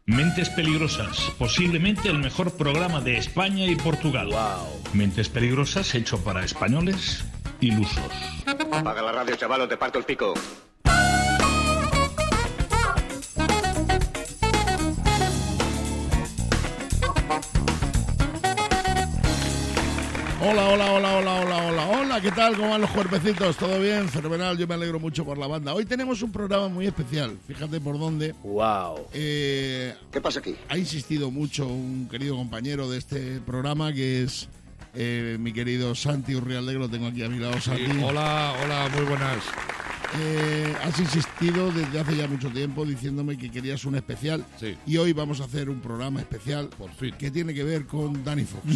Mentes Peligrosas, posiblemente el mejor programa de España y Portugal. Wow. Mentes Peligrosas hecho para españoles ilusos. Apaga la radio, chaval, o te parto el pico. Hola, ¿qué tal? ¿Cómo van los cuerpecitos? ¿Todo bien? Fenomenal, yo me alegro mucho por la banda. Hoy tenemos un programa muy especial, fíjate por dónde. Wow. ¿Qué pasa aquí? Ha insistido mucho un querido compañero de este programa que es mi querido Santi Urrialde, que lo tengo aquí a mi lado, Santi. Sí, hola, muy buenas. Has insistido desde hace ya mucho tiempo diciéndome que querías un especial. Sí. Y hoy vamos a hacer un programa especial Por fin. que tiene que ver con Danny Fox.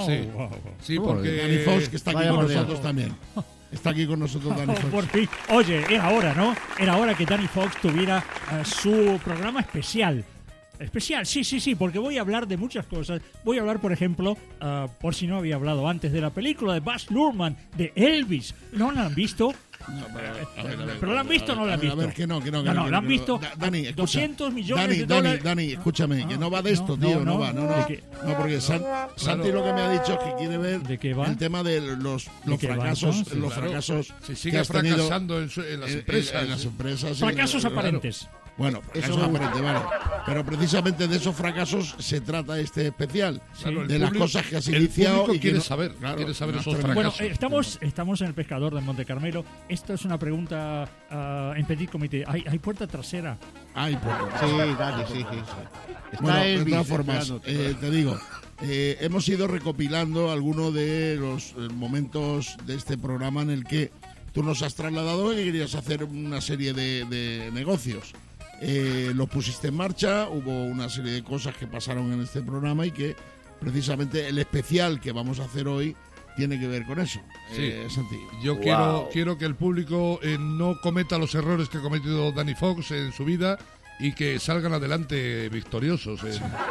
Sí, porque Danny Fox, que está aquí Vaya con mordida. nosotros también. Está aquí con nosotros Danny Fox. Por fin. Oye, era hora, ¿no? Era hora que Danny Fox tuviera su programa especial. Especial, sí, porque voy a hablar de muchas cosas. Voy a hablar, por ejemplo, por si no había hablado antes, de la película de Baz Luhrmann, de Elvis. ¿No la han visto? No, ¿Pero lo han visto o no lo han visto? A ver, que no. No, lo han visto. Dani, escucha. 200 millones de dólares. Dani, escúchame, que no va de esto, no, tío, no, no va. ¿de qué? No, porque Santi lo que me ha dicho es que quiere ver ¿De qué va? el tema de los qué va, fracasos, entonces? los Claro. fracasos si que sigue has tenido fracasando en las empresas. en las empresas. Fracasos Claro. aparentes. Bueno, fracasos aparentes, vale. Pero precisamente de esos fracasos se trata este especial. Claro, el de las público- cosas que has el iniciado público y que quiere no- saber, claro, quiere saber no esos has fracasos. Bueno, estamos en el Pescador de Monte Carmelo. Esto es una pregunta en petit comité. ¿Hay puerta trasera? Ay, pues. Ah, Sí, Dani, sí. Está Bueno, de Elvis todas formas, esperándote. te digo, hemos ido recopilando algunos de los momentos de este programa en el que tú nos has trasladado y querías hacer una serie de negocios. Los pusiste en marcha, hubo una serie de cosas que pasaron en este programa y que precisamente el especial que vamos a hacer hoy tiene que ver con eso. Sí. Santi. Yo Wow. quiero que el público no cometa los errores que ha cometido Danny Fox en su vida y que salgan adelante victoriosos.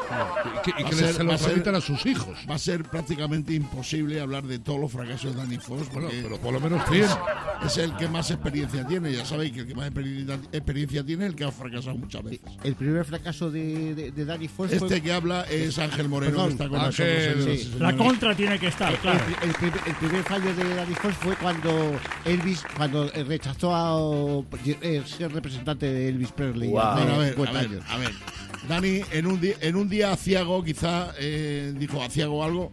Y que se lo transmitan a sus hijos. Va a ser prácticamente imposible hablar de todos los fracasos de Danny Fox. Bueno, porque pero por lo menos 100. es el que más experiencia tiene. Ya sabéis que el que más experiencia tiene es el que ha fracasado muchas veces. El primer fracaso de Danny Fox fue... Este que habla es Ángel Moreno, Perdón, que está con Ángel, nosotros. sí. señoras y La señores. contra tiene que estar, claro. El primer fallo de Danny Fox fue cuando Elvis, rechazó a ser representante de Elvis Presley. Wow. hace Bueno, a ver, 50 años. a ver. Dani, en un día aciago, quizá dijo aciago algo,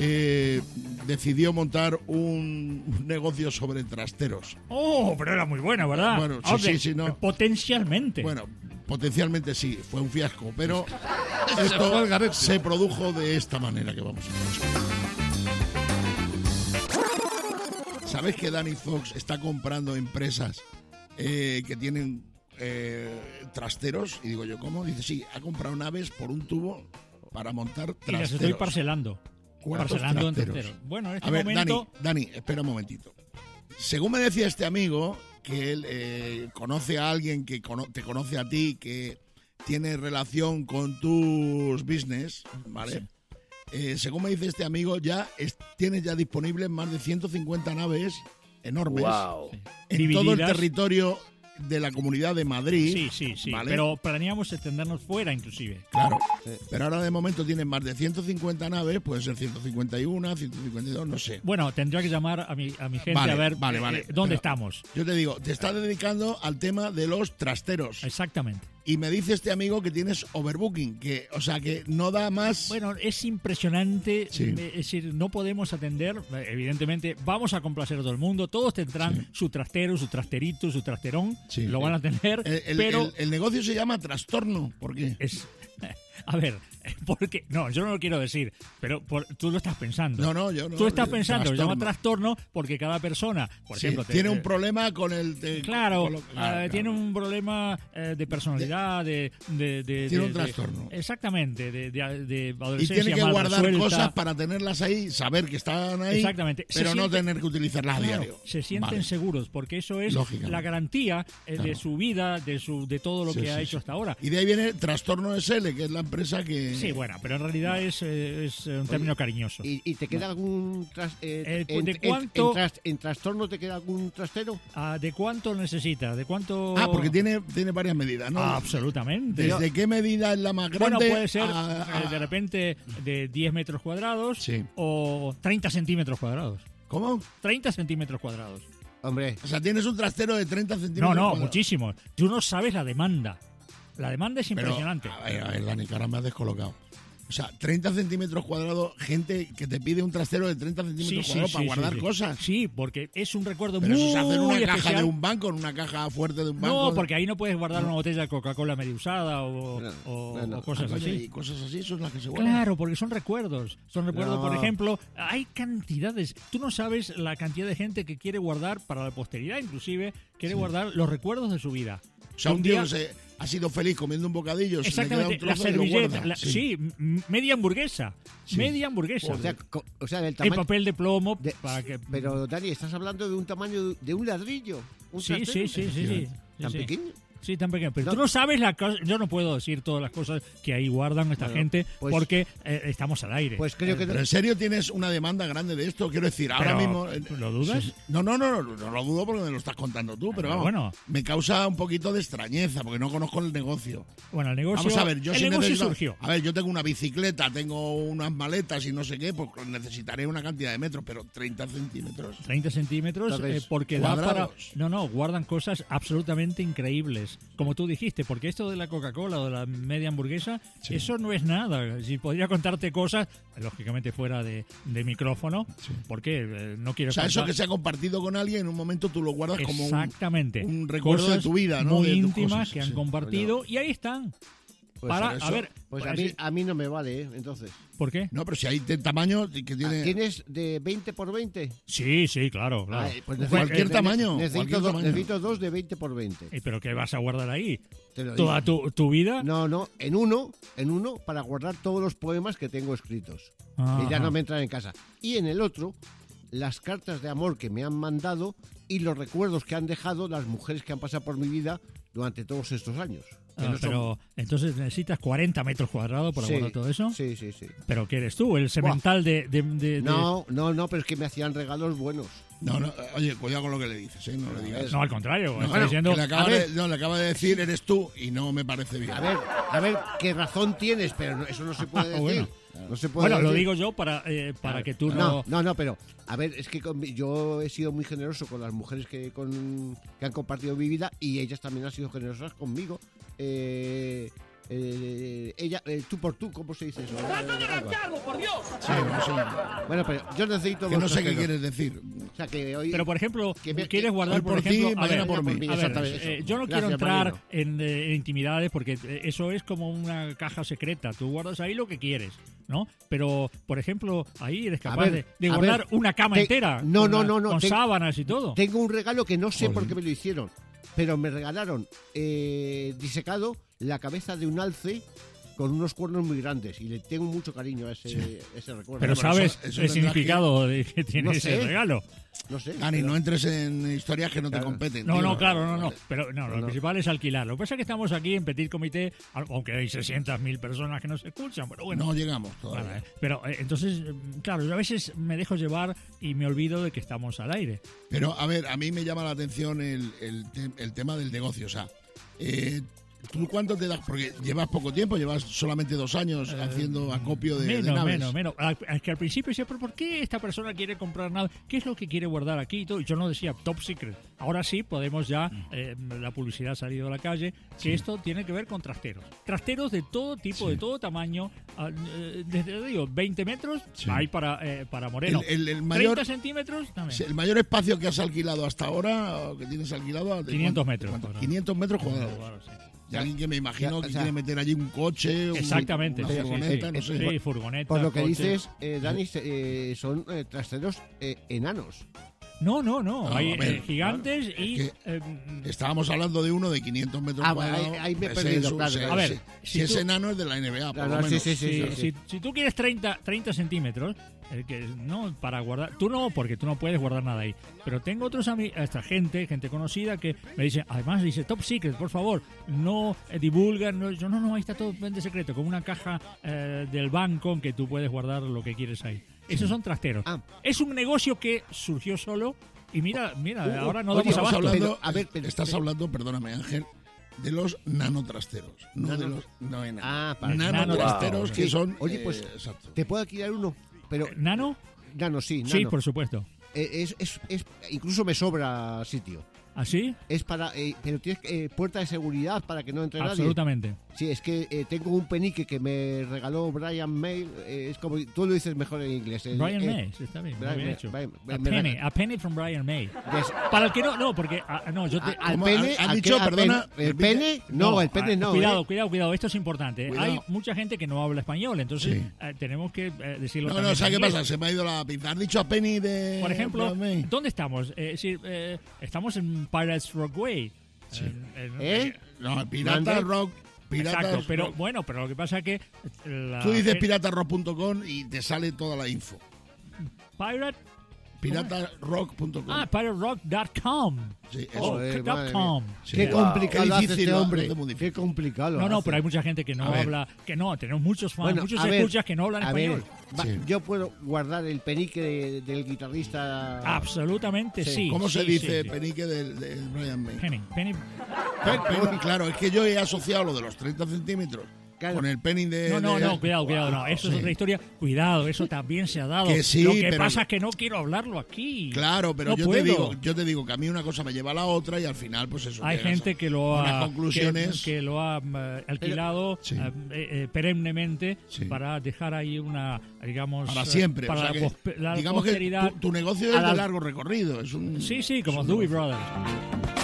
decidió montar un negocio sobre trasteros. Oh, pero era muy buena, ¿verdad? Bueno, sí, Hombre, sí, no. Potencialmente. Bueno, potencialmente sí, fue un fiasco, pero Se fue esto al garete. se produjo de esta manera que vamos a escuchar. ¿Sabes que Danny Fox está comprando empresas que tienen trasteros? Y digo yo, ¿cómo? Dice, sí, ha comprado naves por un tubo para montar y las trasteros. estoy parcelando. ¿Cuántos Parcelando en trasteros? terceros. Bueno, en este A ver, momento... Dani, espera un momentito. Según me decía este amigo, que él conoce a alguien que te conoce a ti, que tiene relación con tus business, ¿vale? Según me dice este amigo, tienes ya disponibles más de 150 naves enormes Wow. en todo el Divididas. territorio de la Comunidad de Madrid. Sí, ¿vale? pero planeamos extendernos fuera inclusive. Claro, pero ahora de momento tienen más de 150 naves, puede ser 151, 152, no sé. Bueno, tendría que llamar a mi gente Vale, a ver vale. dónde Pero estamos. Yo te digo, te estás dedicando al tema de los trasteros. Exactamente. Y me dice este amigo que tienes overbooking, o sea, que no da más. Bueno, es impresionante, Sí. es decir, no podemos atender, evidentemente, vamos a complacer a todo el mundo, todos tendrán su trastero, su trasterito, su trasterón, Sí. lo van a tener, el, pero el negocio se llama trastorno. ¿Por qué? es... A ver, porque no, yo no lo quiero decir, pero tú lo estás pensando. No, yo no. Tú estás pensando, se llama trastorno. trastorno porque cada persona, por Sí, ejemplo... tiene un problema con el. Claro, con claro. tiene un problema de personalidad, de Tiene un trastorno. Exactamente, de Y adolescencia tiene que mal guardar resuelta. cosas para tenerlas ahí, saber que están ahí. Exactamente. Se Pero no siente- tener que utilizarlas a Claro, diario. se sienten Vale. seguros porque eso es Lógicamente. la garantía Claro. de su vida, de todo lo Sí, que ha sí, hecho sí. hasta ahora. Y de ahí viene Trastorno SL, que es la empresa que tiene... Sí, bueno, pero en realidad es un término cariñoso. ¿Y te queda algún ¿de cuánto? en trastorno te queda algún trastero? ¿De cuánto necesita? ¿De cuánto? porque tiene varias medidas, ¿no? Absolutamente. ¿Desde qué medida es la más grande? Bueno, puede ser de repente de 10 metros cuadrados Sí. o 30 centímetros cuadrados. ¿Cómo? 30 centímetros cuadrados. Hombre, O sea, tienes un trastero de 30 centímetros. No, cuadrados. muchísimos. Tú no sabes la demanda. La demanda es Pero, impresionante. a ver, Dani, que ahora me has descolocado. O sea, 30 centímetros cuadrados, gente que te pide un trastero de 30 centímetros cuadrados para guardar cosas. Sí, porque es un recuerdo Pero muy eso es hacer una caja especial. de un banco, en una caja fuerte de un banco. No, porque ahí no puedes guardar una botella de Coca-Cola medio usada o cosas Oye, así. y cosas así son las que se guardan. Claro, porque son recuerdos. Son recuerdos, No. por ejemplo, hay cantidades. Tú no sabes la cantidad de gente que quiere guardar para la posteridad, inclusive, quiere guardar los recuerdos de su vida. O sea, un día- tío que ha sido feliz comiendo un bocadillo, se le queda un Exactamente, la trozo y lo servilleta, guarda. sí, media hamburguesa. Media hamburguesa. o sea, del El tamaño... papel de plomo de- para que... Pero, Dani, estás hablando de un tamaño de un ladrillo. Un Sí, trastero. sí. ¿Tan Sí. pequeño? Sí, tan pequeño. Pero No. tú no sabes la cosa. Yo no puedo decir todas las cosas que ahí guardan esta Bueno, gente pues- porque estamos al aire. Pues creo que... Pero en serio tienes una demanda grande de esto, quiero decir, ahora Pero, mismo... ¿lo dudas? Sí. No lo dudo porque me lo estás contando tú, pero vamos, bueno. me causa un poquito de extrañeza porque no conozco el negocio. Bueno, el negocio, Vamos a ver, yo el si negocio necesito- surgió. A ver, yo tengo una bicicleta, tengo unas maletas y no sé qué, pues necesitaré una cantidad de metros, pero 30 centímetros. 30 centímetros Entonces, porque da para... cuadrados. No, guardan cosas absolutamente increíbles. Como tú dijiste, porque esto de la Coca-Cola o de la media hamburguesa, eso no es nada. Si podría contarte cosas, lógicamente fuera de micrófono, porque no quiero O sea, eso contar- que se ha compartido con alguien, en un momento tú lo guardas como Exactamente. un recuerdo Cosas de tu vida, ¿no? muy De tus íntimas cosas, que han sí. compartido y ahí están. Pues para, eso- a ver, Pues para a mí no me vale, entonces. ¿por qué? No, pero si hay tamaño que tiene... ¿Tienes de 20 por 20? Sí, claro. Ay, pues cualquier tamaño. Necesito, cualquier tamaño. necesito dos de 20 por 20. ¿Pero qué vas a guardar ahí? Te lo ¿Toda digo. tu vida? No, en uno para guardar todos los poemas que tengo escritos. Ajá. Que ya no me entran en casa. Y en el otro, las cartas de amor que me han mandado y los recuerdos que han dejado las mujeres que han pasado por mi vida durante todos estos años. Que no son- Pero entonces necesitas 40 metros cuadrados para Sí, guardar todo eso. Sí, sí. ¿Pero qué eres tú? ¿El semental de- No, pero es que me hacían regalos buenos. No, oye, cuidado con lo que le dices, ¿eh? No le digas. No, al contrario. No, estoy diciendo... que le acaba a ver. le acaba de decir eres tú y no me parece bien. A ver, qué razón tienes, pero eso no se puede decir. Bueno. No se puede Bueno, lo decir. digo yo para que tú no... No, pero a ver, es que yo he sido muy generoso con las mujeres que han compartido mi vida y ellas también han sido generosas conmigo. Tú por tú, ¿cómo se dice eso? Sí, no sé. Bueno, pero yo necesito Que dos no sé qué trasteros. quieres decir. O sea, que hoy... Pero, por ejemplo, Que me- quieres guardar, hoy por por ti, ejemplo... a mañana ver, por mí. a ver, Exactamente eso. yo no quiero Gracias, entrar Marino. en intimidades porque eso es como una caja secreta. Tú guardas ahí lo que quieres, ¿no? Pero, por ejemplo, ahí eres capaz ver, de a guardar ver, una cama entera. no, con tengo- sábanas y todo. Tengo un regalo que no sé Joder. por qué me lo hicieron, pero me regalaron disecado la cabeza de un alce con unos cuernos muy grandes y le tengo mucho cariño a ese recuerdo. Pero Bueno, ¿sabes eso el tendrá significado de que tiene No ese sé. regalo? No sé. Dani, pero- no entres en historias que no te Claro. competen. No, tío. no, claro, no. Vale. Pero no, lo principal es alquilar. Lo que pasa es que estamos aquí en Petit Comité, aunque hay 600.000 personas que nos escuchan, pero bueno. No llegamos todavía. Vale, pero entonces, claro, yo a veces me dejo llevar y me olvido de que estamos al aire. Pero, a ver, a mí me llama la atención el tema del negocio. O sea, ¿tú cuánto te das? Porque llevas poco tiempo, llevas solamente 2 años haciendo acopio de naves. Menos. Es que al principio decía, pero ¿por qué esta persona quiere comprar nada? ¿Qué es lo que quiere guardar aquí? Y todo. Y yo no decía top secret. Ahora sí podemos ya, la publicidad ha salido a la calle, que esto tiene que ver con trasteros. Trasteros de todo tipo, de todo tamaño. Desde, digo, 20 metros hay para Moreno. El mayor, 30 centímetros también. el mayor espacio que has alquilado hasta ahora, o que tienes alquilado... ¿de 500 cuánto? metros. ¿Cuánto? 500 metros cuadrados. Claro, sí. Y alguien que me imagino Ya, que o sea, quiere meter allí un coche, Exactamente. una sí, furgoneta, sí, no sí. sé. Sí, furgoneta. Por lo que coche. dices, Dani, son trasteros enanos. No. Hay a ver, gigantes claro, y... es que estábamos hablando de uno de 500 metros bueno, cuadrados. ahí me he Ese perdido, es un- claro, sí, claro. A ver, sí. si Si es tú- enano es de la NBA, por Claro, lo menos. Si tú quieres 30 centímetros, que no para guardar, tú no, porque tú no puedes guardar nada ahí. Pero tengo otros amigos, esta gente conocida que me dice, además dice, top secret, por favor, no divulgan. Yo no, ahí está todo de secreto, como una caja del banco en que tú puedes guardar lo que quieres ahí. Esos son trasteros. Ah. Es un negocio que surgió solo y mira, ahora no oye, damos Estamos abasto. hablando, a ver, estás hablando, perdóname Ángel, de los nanotrasteros, no de los nanotrasteros Wow. que Sí. son... Oye, pues, exacto. Te puedo alquilar uno, pero... ¿Nano? Nano, sí, Sí, nano. por supuesto. Incluso me sobra sitio. ¿Así? Es para... pero tienes puerta de seguridad para que no entre nadie. Absolutamente. Sí, es que tengo un penique que me regaló Brian May. Es como... Tú lo dices mejor en inglés. Brian May, está bien, muy Brian bien May, hecho. Brian- A penny from Brian May. Des- Para el que no, porque yo te... al ¿Cómo? pene... ¿Han al dicho, que- al perdona, pene- ¿El repite? pene? No, el pene no. Cuidado, esto es importante. Cuidado. Hay mucha gente que no habla español, entonces Sí. tenemos que decirlo No, también ¿sabes en qué inglés. pasa? Se me ha ido la pinta. Has dicho a Penny de... Por ejemplo, Brian May. ¿dónde estamos? Es decir, estamos en Pirates Rock Way. No, Pirata ¿Mande? Rock... Piratas Exacto, pero Rock. bueno, pero lo que pasa es que... Tú dices piratarrock.com y te sale toda la info. Pirate... Piratarrock.com. piraterock.com. Sí, eso. Joder, madre .com. mía. Sí. Qué complicado Qué lo hace difícil este lo hace, hombre. es muy difícil. Qué complicado. lo No, hace. pero hay mucha gente que no A ver. habla, que no, tenemos muchos fans, Bueno, muchos a ver, escuchas que no hablan a ver, español. Sí. yo puedo guardar el penique del guitarrista. Absolutamente sí. ¿Cómo se sí, dice sí. penique de Brian May? Penny. Claro, es que yo he asociado lo de los 30 centímetros Claro. con el penny de... No, cuidado, no. Eso Sí. es otra historia. Cuidado, eso también se ha dado. Que sí, Lo que pero- pasa es que no quiero hablarlo aquí. Claro, pero No yo puedo. te digo que a mí una cosa me lleva a la otra y al final, pues eso. Hay llegas gente a que lo unas ha conclusiones. que lo ha alquilado Sí. perennemente Sí. para dejar ahí una, digamos, para siempre. para o sea la, que, la digamos que posteridad. tu negocio es de largo recorrido. Es un, Sí, como es un Dewey negocio. Brothers.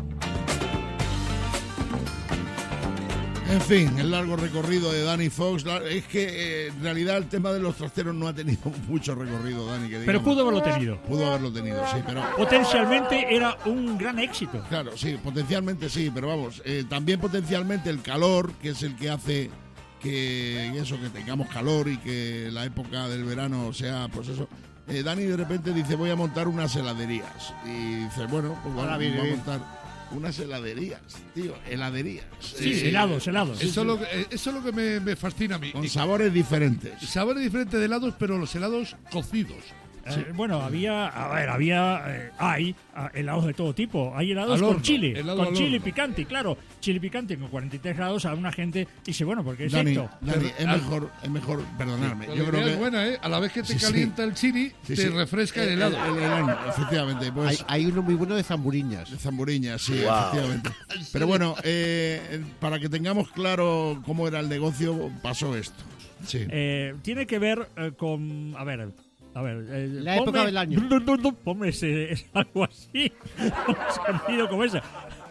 En fin, el largo recorrido de Danny Fox. Es que en realidad el tema de los trasteros no ha tenido mucho recorrido, Dani. Que Pero digamos. pudo haberlo tenido. Pudo haberlo tenido, sí, pero... Potencialmente era un gran éxito. Claro, sí, potencialmente sí, pero vamos, también potencialmente el calor, que es el que hace que tengamos calor y que la época del verano sea, pues eso. Dani de repente dice, voy a montar unas heladerías. Y dice, bueno, pues Ahora vamos viene a bien. montar unas heladerías, tío, heladerías. Sí, helados. Eso es lo que me fascina a mí. Con sabores diferentes. Sabores diferentes de helados, pero los helados cocidos. Bueno, hay helados de todo tipo. Hay helados Al con horno, chile, helado con al chile horno. picante, claro. Chile picante con 43 grados. A una gente dice, bueno, ¿por qué es Dani, esto? Dani, Pero- es mejor, perdonadme. La Yo creo idea que es buena, ¿eh? A la vez que te Sí, sí. calienta el chili, Sí, te sí. refresca el helado. El helado, efectivamente, pues Hay uno muy bueno de zamburiñas. de zamburiña, sí, efectivamente. Pero bueno, para que tengamos claro cómo era el negocio, pasó esto. Sí. Tiene que ver con... A ver. La época del año. Ponme algo así. Un sonido como ese.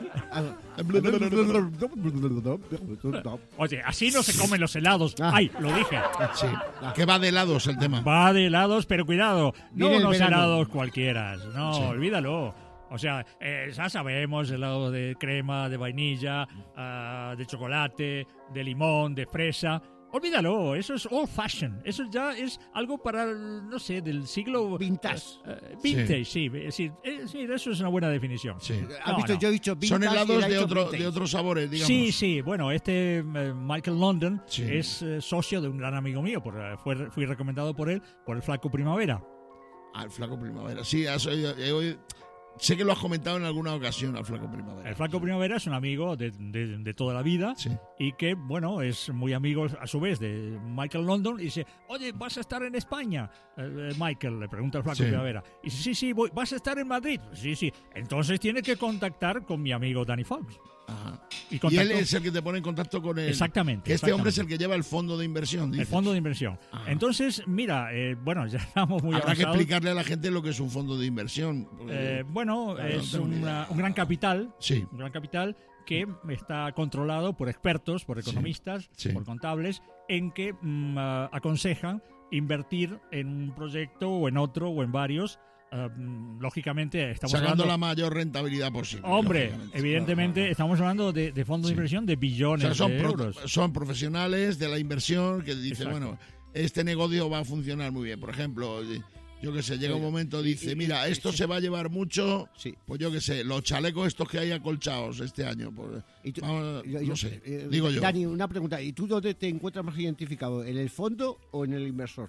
Oye, así no se comen los helados. Ah. Ay, lo dije. Sí, que va de helados el tema. Va de helados, pero cuidado. No Viene el unos verano. helados cualquiera. No, Sí. olvídalo. O sea, ya sabemos, helado de crema, de vainilla, de chocolate, de limón, de fresa. Olvídalo, eso es old fashion. Eso ya es algo para, no sé, del siglo... Vintage. Vintage, sí, eso es una buena definición. Sí. ¿Has No, visto? no. Yo he dicho Son vintage y helados él ha de, dicho vintage. de otros sabores, digamos. Sí, bueno, Michael London Sí. es socio de un gran amigo mío, fui recomendado por él, por el Flaco Primavera. Ah, el Flaco Primavera. Sí, sé que lo has comentado en alguna ocasión al Flaco Primavera. El Flaco Primavera es un amigo de toda la vida Sí. y que, bueno, es muy amigo a su vez de Michael London y dice, oye, ¿vas a estar en España? Michael le pregunta al Flaco Sí. Primavera. Y dice, sí, voy. ¿Vas a estar en Madrid? Sí. Entonces tiene que contactar con mi amigo Danny Fox. Ajá. Y Y contactó- él es el que te pone en contacto con él. Exactamente, Que este hombre es el exactamente. que lleva el fondo de inversión. El dices. fondo de inversión. Ajá. Entonces, mira, bueno, ya estamos muy Habrá que avanzados. explicarle a la gente lo que es un fondo de inversión. porque- Bueno, Claro, es no tengo ni idea. un gran capital. Sí. Un gran capital que está controlado por expertos, por Sí, economistas, sí. por contables, en que aconsejan invertir en un proyecto o en otro o en varios lógicamente estamos Sacando hablando... la mayor rentabilidad posible. Hombre, lógicamente. evidentemente Claro. estamos hablando de fondos de inversión de O billones sea, de euros. son profesionales de la inversión que dicen, Exacto. bueno, este negocio va a funcionar muy bien. Por ejemplo, yo que sé, llega un momento, dice, mira, esto se va a llevar mucho, Sí. pues yo que sé, los chalecos estos que hay acolchados este año, pues, Y tú- vamos, no sé, eh, digo yo. Dani, una pregunta. ¿Y tú dónde te encuentras más identificado? ¿En el fondo o en el inversor?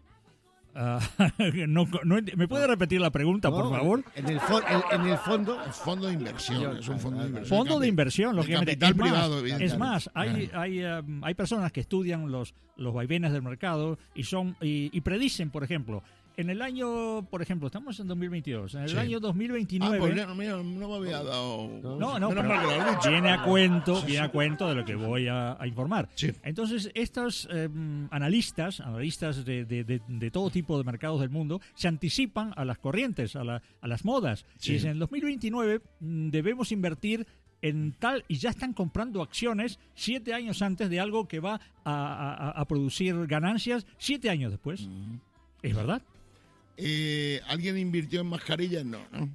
¿Me puede repetir la pregunta, por No, favor? En el fondo. Es fondo de inversión, es un fondo de inversión. Fondo de inversión, El lógicamente. capital Es más, privado, evidentemente. es más, hay personas que estudian los vaivenes del mercado y predicen, por ejemplo, en el año, por ejemplo, estamos en 2022, en el Sí. año 2029... Pues mira, no me había dado... No, Menos pero mal que lo has dicho. viene a cuento de lo que voy a informar. Sí. Entonces, estos analistas de todo tipo de mercados del mundo, se anticipan a las corrientes, a las modas. Sí. Y dicen, en el 2029 debemos invertir en tal, y ya están comprando acciones 7 años antes de algo que va a producir ganancias 7 años después. ¿Es verdad? ¿Alguien invirtió en mascarillas? No, ¿no?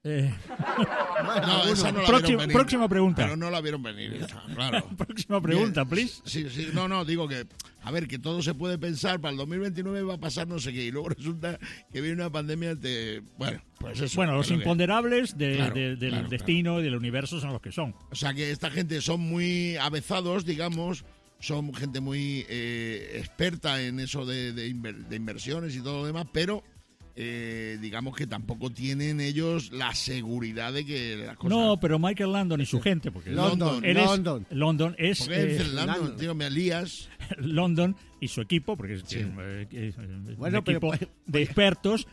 Bueno, Esa no la vieron venir. Próxima pregunta. Pero no la vieron venir, esa, claro. Próxima pregunta, Bien. please. Sí, no, digo que, a ver, que todo se puede pensar, para el 2029 va a pasar no sé qué, y luego resulta que viene una pandemia, bueno, pues eso. Bueno, los es lo que- imponderables Claro, del claro, destino y del universo son los que son. O sea que esta gente son muy avezados, digamos, son gente muy experta en eso de inversiones y todo lo demás, pero digamos que tampoco tienen ellos la seguridad de que las cosas... No, pero Michael Landon y su gente, porque London, él es- London. London es ¿Por qué dices London? London. Tío, me lías. London y su equipo, porque Sí. Bueno, un pero- equipo de expertos,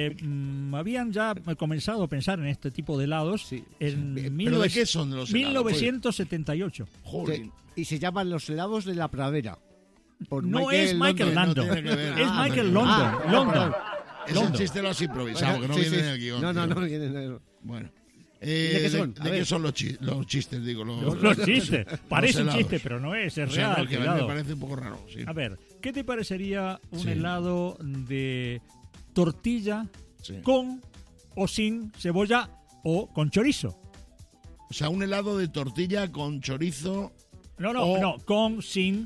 habían ya comenzado a pensar en este tipo de helados Sí. en ¿Pero de qué son los helados? 1978. Joder. Y se llaman los helados de la pradera. Por No es Michael London. Landon, No tiene que ver. es Ah, Michael vale. London. London. Ese London. chiste lo has improvisado, que no viene en el guión. No, tío. viene en el... Bueno. ¿De qué son? A ¿De ver. qué son los chistes? Digo, Los chistes. Parece un helados. chiste, pero no es O sea, real. no, que a mí cuidado. me parece un poco raro. Sí. A ver, ¿qué te parecería un Sí. helado de tortilla Sí. con o sin cebolla o con chorizo? O sea, un helado de tortilla con chorizo. No, con sin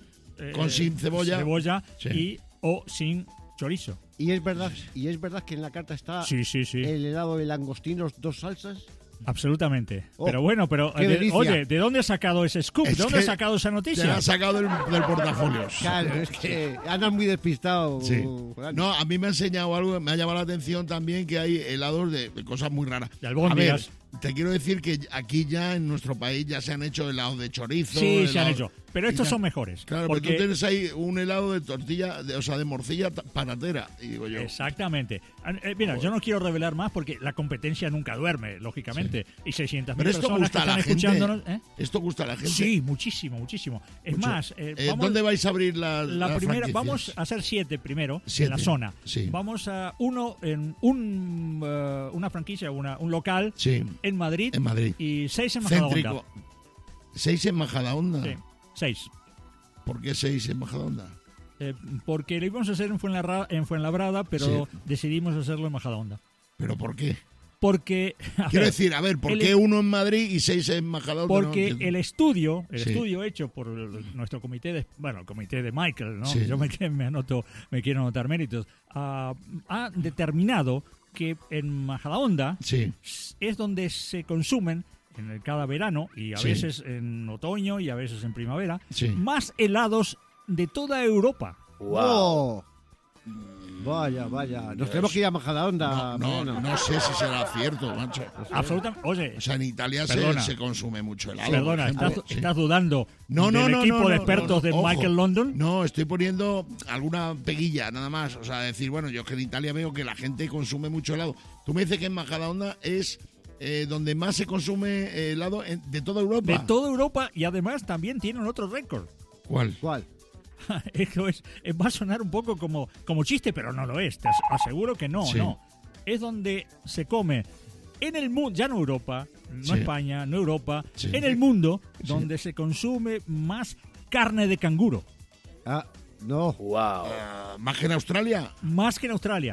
cebolla Sí. y o sin chorizo. Y es verdad que en la carta está Sí. el helado de langostinos, 2 salsas. Absolutamente. Oh, pero bueno, qué delicia. oye, ¿de dónde has sacado ese scoop? Es ¿De dónde que has sacado esa Te noticia? la has sacado del portafolio. Claro, es que andan muy despistados. Sí. Juan. No, a mí me ha enseñado algo, me ha llamado la atención también que hay helados de cosas muy raras. De albóndigas. A ver, te quiero decir que aquí ya en nuestro país ya se han hecho helados de chorizo. Sí, se han helados- hecho. Pero estos y ya- son mejores. Claro, porque porque tú tienes ahí un helado de tortilla, o sea, de morcilla patatera. Y digo yo, Exactamente. Mira, yo no quiero revelar más porque la competencia nunca duerme, lógicamente. Y 600.000 pero esto personas gusta que a la están gente. escuchándonos. ¿eh? Esto gusta a la gente. Sí, muchísimo. Es Mucho. más, ¿Dónde vais a abrir la las primera, franquicias? vamos a hacer 7 primero 7, en la zona. sí. Vamos a una franquicia, un local Sí, en Madrid, en Madrid. y 6 en Majadahonda. Céntrico. 6 en Majadahonda. Sí, 6. ¿Por qué 6 en Majadahonda? Porque lo íbamos a hacer en Fuenlabrada, pero Sí. decidimos hacerlo en Majadahonda. ¿Pero por qué? Porque, Quiero decir, a ver, ¿por el- qué uno en Madrid y 6 en Majadahonda? Porque No entiendo. el estudio Sí. hecho por nuestro comité el comité de Michael, ¿no? Sí. Yo me quiero anotar méritos, ha determinado que en Majadahonda Sí, es donde se consumen cada verano y a Sí. veces en otoño y a veces en primavera Sí. más helados de toda Europa. ¡Oh! Vaya. Nos tenemos que ir a Majadahonda. no sé si será cierto, macho. Absolutamente. Oye, O sea, en Italia Perdona. se consume mucho helado. perdona, por ejemplo. ¿estás dudando No, del equipo de expertos de ojo. Michael London? No, estoy poniendo alguna peguilla, nada más. O sea, decir, bueno, yo es que en Italia veo que la gente consume mucho helado. Tú me dices que en Majadahonda es donde más se consume helado de toda Europa. De toda Europa, y además también tienen otro récord. ¿Cuál? ¿Cuál? Eso va a sonar un poco como chiste, pero no lo es. Te aseguro que no, Sí. no. Es donde se come en el mundo, ya no Europa, no Sí. España, no Europa, Sí. en el mundo Sí. donde se consume más carne de canguro. Ah, no. Wow. ¿Más que en Australia? Más que en Australia.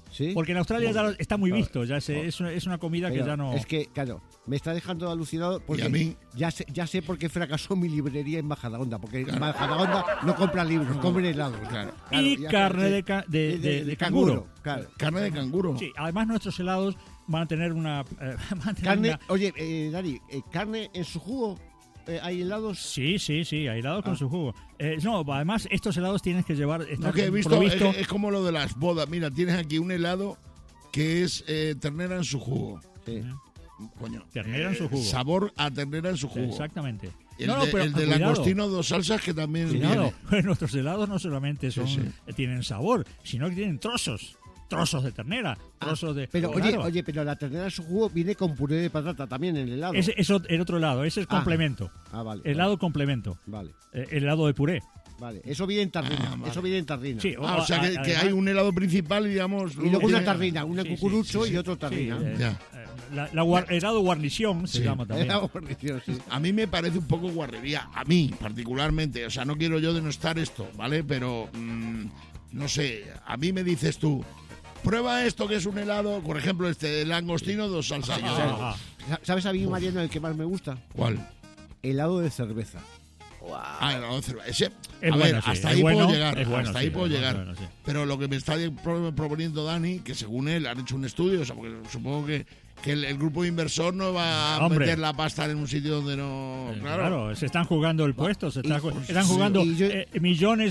¿Sí? Porque en Australia ya está muy visto, ya es una comida que Pero ya no... Es que, claro, me está dejando alucinado porque Y a mí- ya sé por qué fracasó mi librería en Majadahonda, porque en Majadahonda no compran libros, compran helados. Claro. Y ya carne sé. de canguro. Claro. Carne de canguro. Sí, además nuestros helados van a tener una... van a tener Carne, una- oye, Dani, carne en su jugo, ¿hay helados? Sí, hay helados con su jugo. No, además estos helados tienes que llevar... No, estar que he visto, provisto- es como lo de las bodas. Mira, tienes aquí un helado que es ternera en su jugo. Sí. Coño. Ternera en su jugo. Sabor a ternera en su jugo. Exactamente. El, No, pero el de cuidado. langostino dos salsas que también Cuidado, viene. nuestros helados no solamente tienen sabor, sino que tienen trozos de ternera, trozos de... Pero claro. oye, pero la ternera en su jugo viene con puré de patata también en el helado. Ese es el otro helado, ese es complemento. Vale. Helado complemento. Vale, El helado de puré. vale. Eso viene en tardina. vale. Eso viene en tardina. Sí, O sea, que además- hay un helado principal, digamos. Y luego una tiene- tardina, una Sí, cucurucho sí, y otro tardina. Ya. Helado guarnición se Sí. llama también. Helado guarnición, sí. A mí me parece un poco guarrería, a mí particularmente. O sea, no quiero yo denostar esto, ¿vale? Pero, no sé, a mí me dices tú, prueba esto que es un helado, por ejemplo, este de langostino dos salsas. Yo digo, Ah, ¿Sabes a mí, Mariano, el que más me gusta? ¿cuál? Helado de cerveza. Ah, el helado de cerveza. Ese, Es a bueno, ver, sí, hasta es ahí bueno, puedo llegar. es bueno, hasta sí, ahí puedo es llegar. bueno, sí. Pero lo que me está proponiendo Dani, que según él han hecho un estudio, o sea, porque supongo que el grupo inversor no va a Hombre. meter la pasta en un sitio donde no. Claro, se están jugando el puesto, están sí, jugando y yo- millones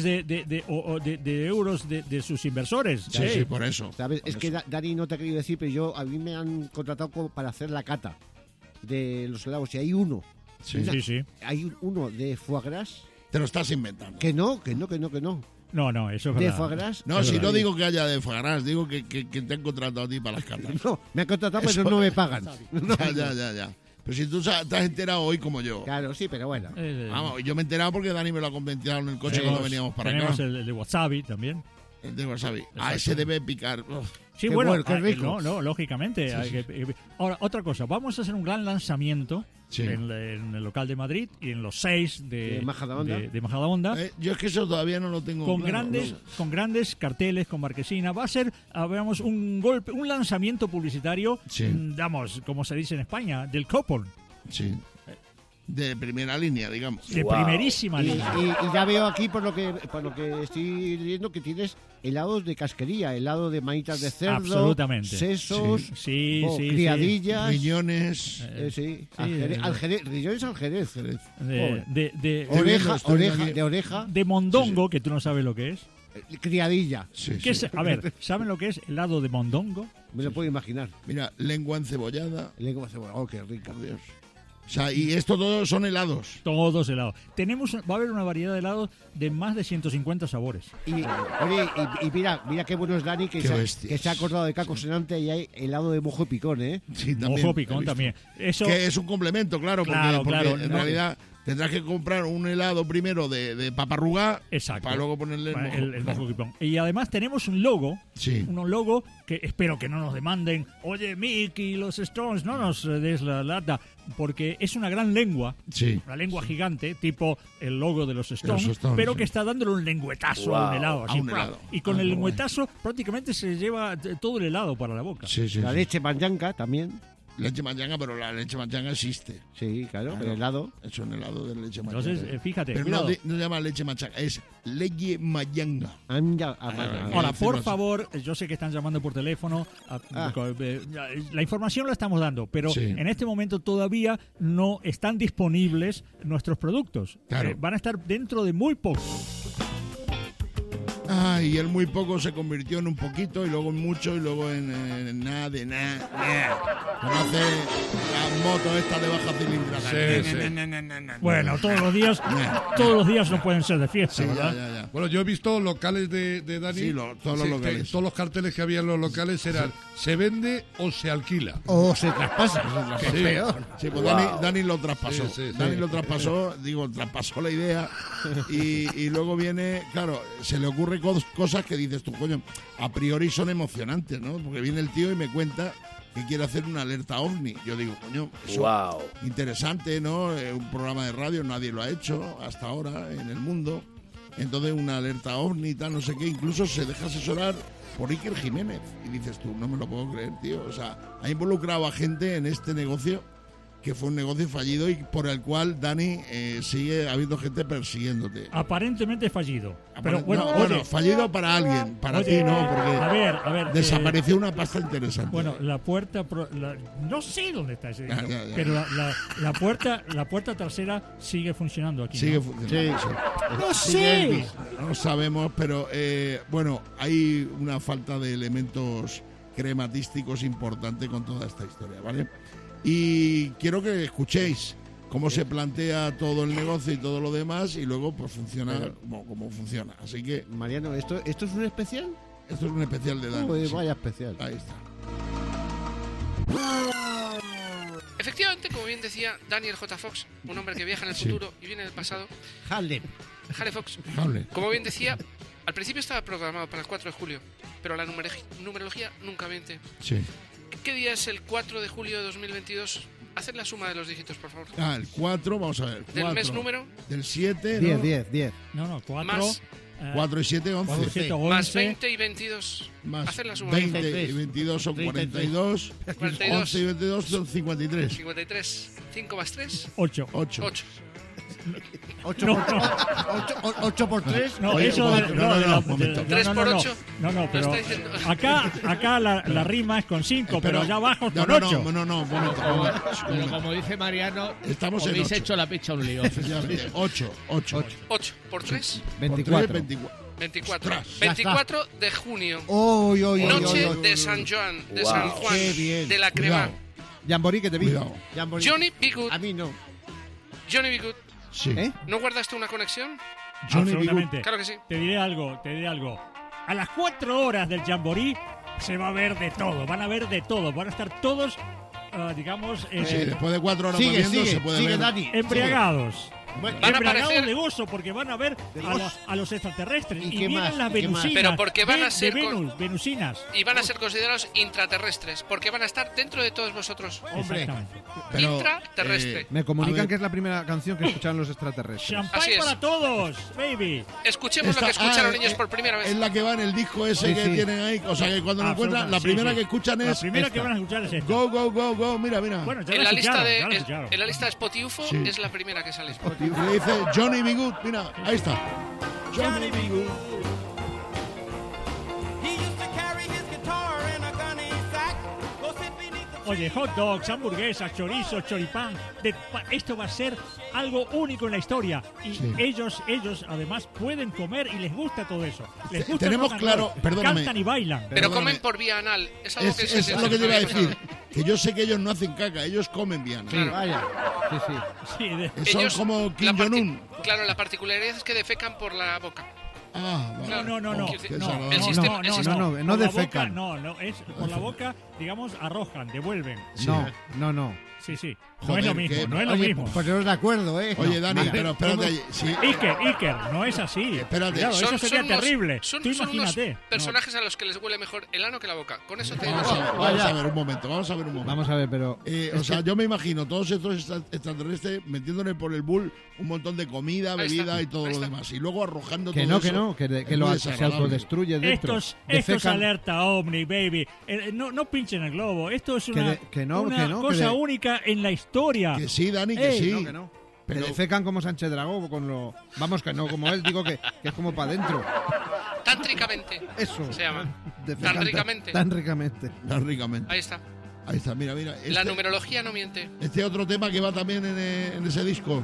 de euros de sus inversores. Sí, sí, por eso. ¿Sabes? por Es que eso. Dani no te ha querido decir, pero a mí me han contratado para hacer la cata de los helados. Y hay uno. Sí. Sí. Hay uno de foie gras. Te lo estás inventando. Que no. No, eso es De verdad. foie gras. No, Es si verdad. no digo que haya de foie gras, digo que te han contratado a ti para las cartas. No, me han contratado, pero Eso- no me pagan. No. Ya. Pero si tú te has enterado hoy como yo. Claro, sí, pero bueno. Vamos, yo me he enterado porque Dani me lo ha comentado en el coche cuando veníamos para tenemos acá. el de wasabi también. El de wasabi. Ese debe picar. Uf. Sí, Qué bueno, bueno, qué rico. no, lógicamente. Ahora, otra cosa, vamos a hacer un gran lanzamiento Sí. en el local de Madrid y en los 6 De Majadahonda. de Majadahonda. Yo es que eso todavía no lo tengo Con claro, con grandes carteles, con marquesina. Va a ser, veamos, un lanzamiento publicitario, Sí. digamos, como se dice en España, del copón, Sí. De primera línea, digamos. de primerísima Y, línea. y ya veo aquí, por lo que estoy leyendo, que tienes helados de casquería, helado de manitas de cerdo, Absolutamente. sesos, Sí, sí. criadillas. Riñones. Sí, riñones al jerez. De Estoy viendo aquí. De oreja, de mondongo, que tú no sabes lo que es. criadilla. Sí, ¿Qué sí. es? A ver, ¿saben lo que es helado de mondongo? Me lo puedo imaginar. Mira, lengua encebollada. Lengua cebolla. Oh, qué rica. Por Dios. O sea, y esto todos son helados. Todos helados. Va a haber una variedad de helados de más de 150 sabores. Y, oye, y mira qué bueno es Dani, que, Qué se ha, bestias. que se ha acordado de Caco Senante y hay helado de mojo y picón, ¿eh? Sí, Mojo he picón visto. también. Eso, Que es un complemento, claro, porque, Claro, porque claro, en no. realidad tendrás que comprar un helado primero de paparrugá exacto. para luego ponerle el mojo. el mojo picón. Y además tenemos un logo, Sí. un logo que espero que no nos demanden. Oye, Mick y los Stones, no nos des la lata, porque es una gran lengua. Sí. Una lengua gigante, tipo el logo de los Stones, Stones, pero sí. que está dándole un lengüetazo a un helado. Así, A un ¡pra! helado. Y con el qué lengüetazo prácticamente se lleva todo el helado para la boca. Sí, sí. La sí. leche manyanca también. Leche manchanga, pero la leche manchanga existe. Sí, claro, Claro. pero helado. Es un helado de leche manchanga. Entonces, fíjate. pero cuidado. no se llama leche manchanga, es leche mayanga. Ahora, por favor, yo sé que están llamando por teléfono, la información la estamos dando, pero Sí. en este momento todavía no están disponibles nuestros productos. Claro. Van a estar dentro de muy poco. Y el muy poco se convirtió en un poquito y luego en mucho y luego en nada de nada. Conoce la moto esta de baja cilindrada. Bueno, todos los días no pueden ser de fiesta, Sí, ¿verdad? ya. Bueno, yo he visto locales de Dani. Sí, todos los locales. Todos los carteles que había en los locales eran ¿se vende o se alquila? O se traspasa. Sí. Sí, pues Dani lo traspasó. Sí, sí, Dani sí. lo traspasó la idea y luego viene, claro, se le ocurre cosas que dices tú, coño, a priori son emocionantes, ¿no? Porque viene el tío y me cuenta que quiere hacer una alerta ovni. Yo digo, coño, eso interesante, ¿no? Un programa de radio, nadie lo ha hecho hasta ahora en el mundo. entonces una alerta ovni y tal, no sé qué, incluso se deja asesorar por Iker Jiménez. Y dices tú, no me lo puedo creer, tío. O sea, ha involucrado a gente en este negocio que fue un negocio fallido y por el cual, Dani, sigue habiendo gente persiguiéndote. Aparentemente fallido. Pero bueno, bueno, fallido para alguien, para ti no, porque a ver, desapareció una pasta interesante. Bueno, la puerta, no sé dónde está ese dinero, Ya. pero la puerta trasera sigue funcionando aquí. Sigue ¿no? funcionando. Sí. No sé. No sabemos, pero bueno, hay una falta de elementos crematísticos importante con toda esta historia, ¿vale? Y quiero que escuchéis cómo se plantea todo el negocio y todo lo demás y luego pues funciona como funciona. Así que Mariano, ¿esto es un especial? esto es un especial de Dani. Pues sí. vaya especial. Ahí está. Efectivamente, como bien decía Daniel J. Fox, un hombre que viaja en el futuro y viene del pasado, Harlem. Harry Fox, Hable. como bien decía, al principio estaba programado para el 4 de julio, pero la numerología nunca miente. Sí. ¿Qué día es el 4 de julio de 2022? Haced la suma de los dígitos, por favor. El 4, vamos a ver. Del 4, mes número, del 7, 10. No, 4. Más 4 y 7, 11. 7, más 11. 20 y 22. Más Haced la suma. 20 y 22 son 42. 42. 11 y 22 son 53. 53. 5 más 3, 8. 8. 8. 8 por 3. No, Oye, eso cuatro, no, un momento. 3 por 8. No, pero está diciendo. acá la rima es con 5, pero allá abajo es con no, 8. un momento. Pero como dice Mariano, Estamos en habéis 8. hecho la picha un lío. 8. 8 por 3, 24. 24. Ostras, ya 24 de junio. Noche Noche de San Juan, de San Juan, Qué bien. de la Crema. Cuidado, Jamboree, que te vi. cuidado. Johnny B. Good. A mí no. Johnny B. Good. Sí. ¿Eh? ¿No guardaste una conexión? Johnny B. Absolutamente. Claro que sí. Te diré algo. A las 4 horas del Jamboree se va a ver de todo. Van a ver de todo. Van a estar todos, digamos, Sí, después de 4 horas Sigue, bebiendo se puede sigue, ver. Dani. embriagados. Bueno, Van a Embriagados aparecer- de gozo porque van a ver a los extraterrestres. ¿Y Y qué vienen más? las ¿Y qué más? venusinas. Pero porque van a de ser Venus, venusinas. Y van a ser considerados intraterrestres, porque van a estar dentro de todos vosotros. Hombre. Exactamente. Pero, Intraterrestre. Me A comunican ver. que es la primera canción que escucharon los extraterrestres. Champán Así es. para todos, baby. Escuchemos lo que escucharon ellos por primera Es vez. la que va en el disco ese Sí, que sí. tienen ahí. O sea que cuando lo encuentran, la Sí, primera sí. que escuchan La es. primera que esta. van a escuchar es esta. Go, go, go, go. Mira. Bueno, ya En la la lista escucharon, de ya la escucharon. en la lista de Spotify Sí. es la primera que sale. Y le dice Johnny B. Good. Mira, ahí está. Johnny B. Good. Oye, hot dogs, hamburguesas, chorizos, choripán. Esto va a ser algo único en la historia. Y Sí. ellos además pueden comer y les gusta todo eso. Les gusta Tenemos el rock and claro- roll, perdóname. Cantan y bailan. Pero Perdóname. comen por vía anal. Es algo que Es lo que te iba a decir. Que yo sé que ellos no hacen caca, ellos comen bien. Claro. Vaya. Sí, sí. Sí, Son Ellos, como la Kim Jong-un. Claro, la particularidad es que defecan por la boca. Ah, vale. No. Oh, Qué qué No, desagradable. el sistema- el sistema- no Por la defecan. boca, no, es por la boca, digamos, arrojan, devuelven. Sí. No. Sí. No Joder, es lo mismo, que- no es lo Oye, mismo. pues no de acuerdo, ¿eh? Oye, No, Dani, mira, pero espérate. Sí. Iker, no es así. Espérate. Cuidado, eso sería unos- terrible. son Tú unos imagínate. personajes a los que les huele mejor el ano que la boca. Con eso te digo. Vamos a ver un momento. Vamos a ver, pero. O sea, yo me imagino todos estos extraterrestres metiéndole por el bull un montón de comida, Ahí bebida está, y todo ahí lo está. demás. Y luego arrojando Que todo no, eso. que no, que Es muy se desagradable. autodestruye dentro. Esto es Defecan- alerta ovni, baby. No pinchen el globo. Esto es una, que no, una que no, que cosa de- única en la historia. Que sí, Dani, que Ey, sí. No, que no. Pero- Que defecan como Sánchez Dragó con lo. Vamos, que no como él, digo que es como para adentro. Tántricamente. Eso. Se llama. Defecan Tan ricamente. Tan ricamente. Tan ricamente. Ahí está. Ahí está, mira. La numerología no miente. Este otro tema que va también en ese disco.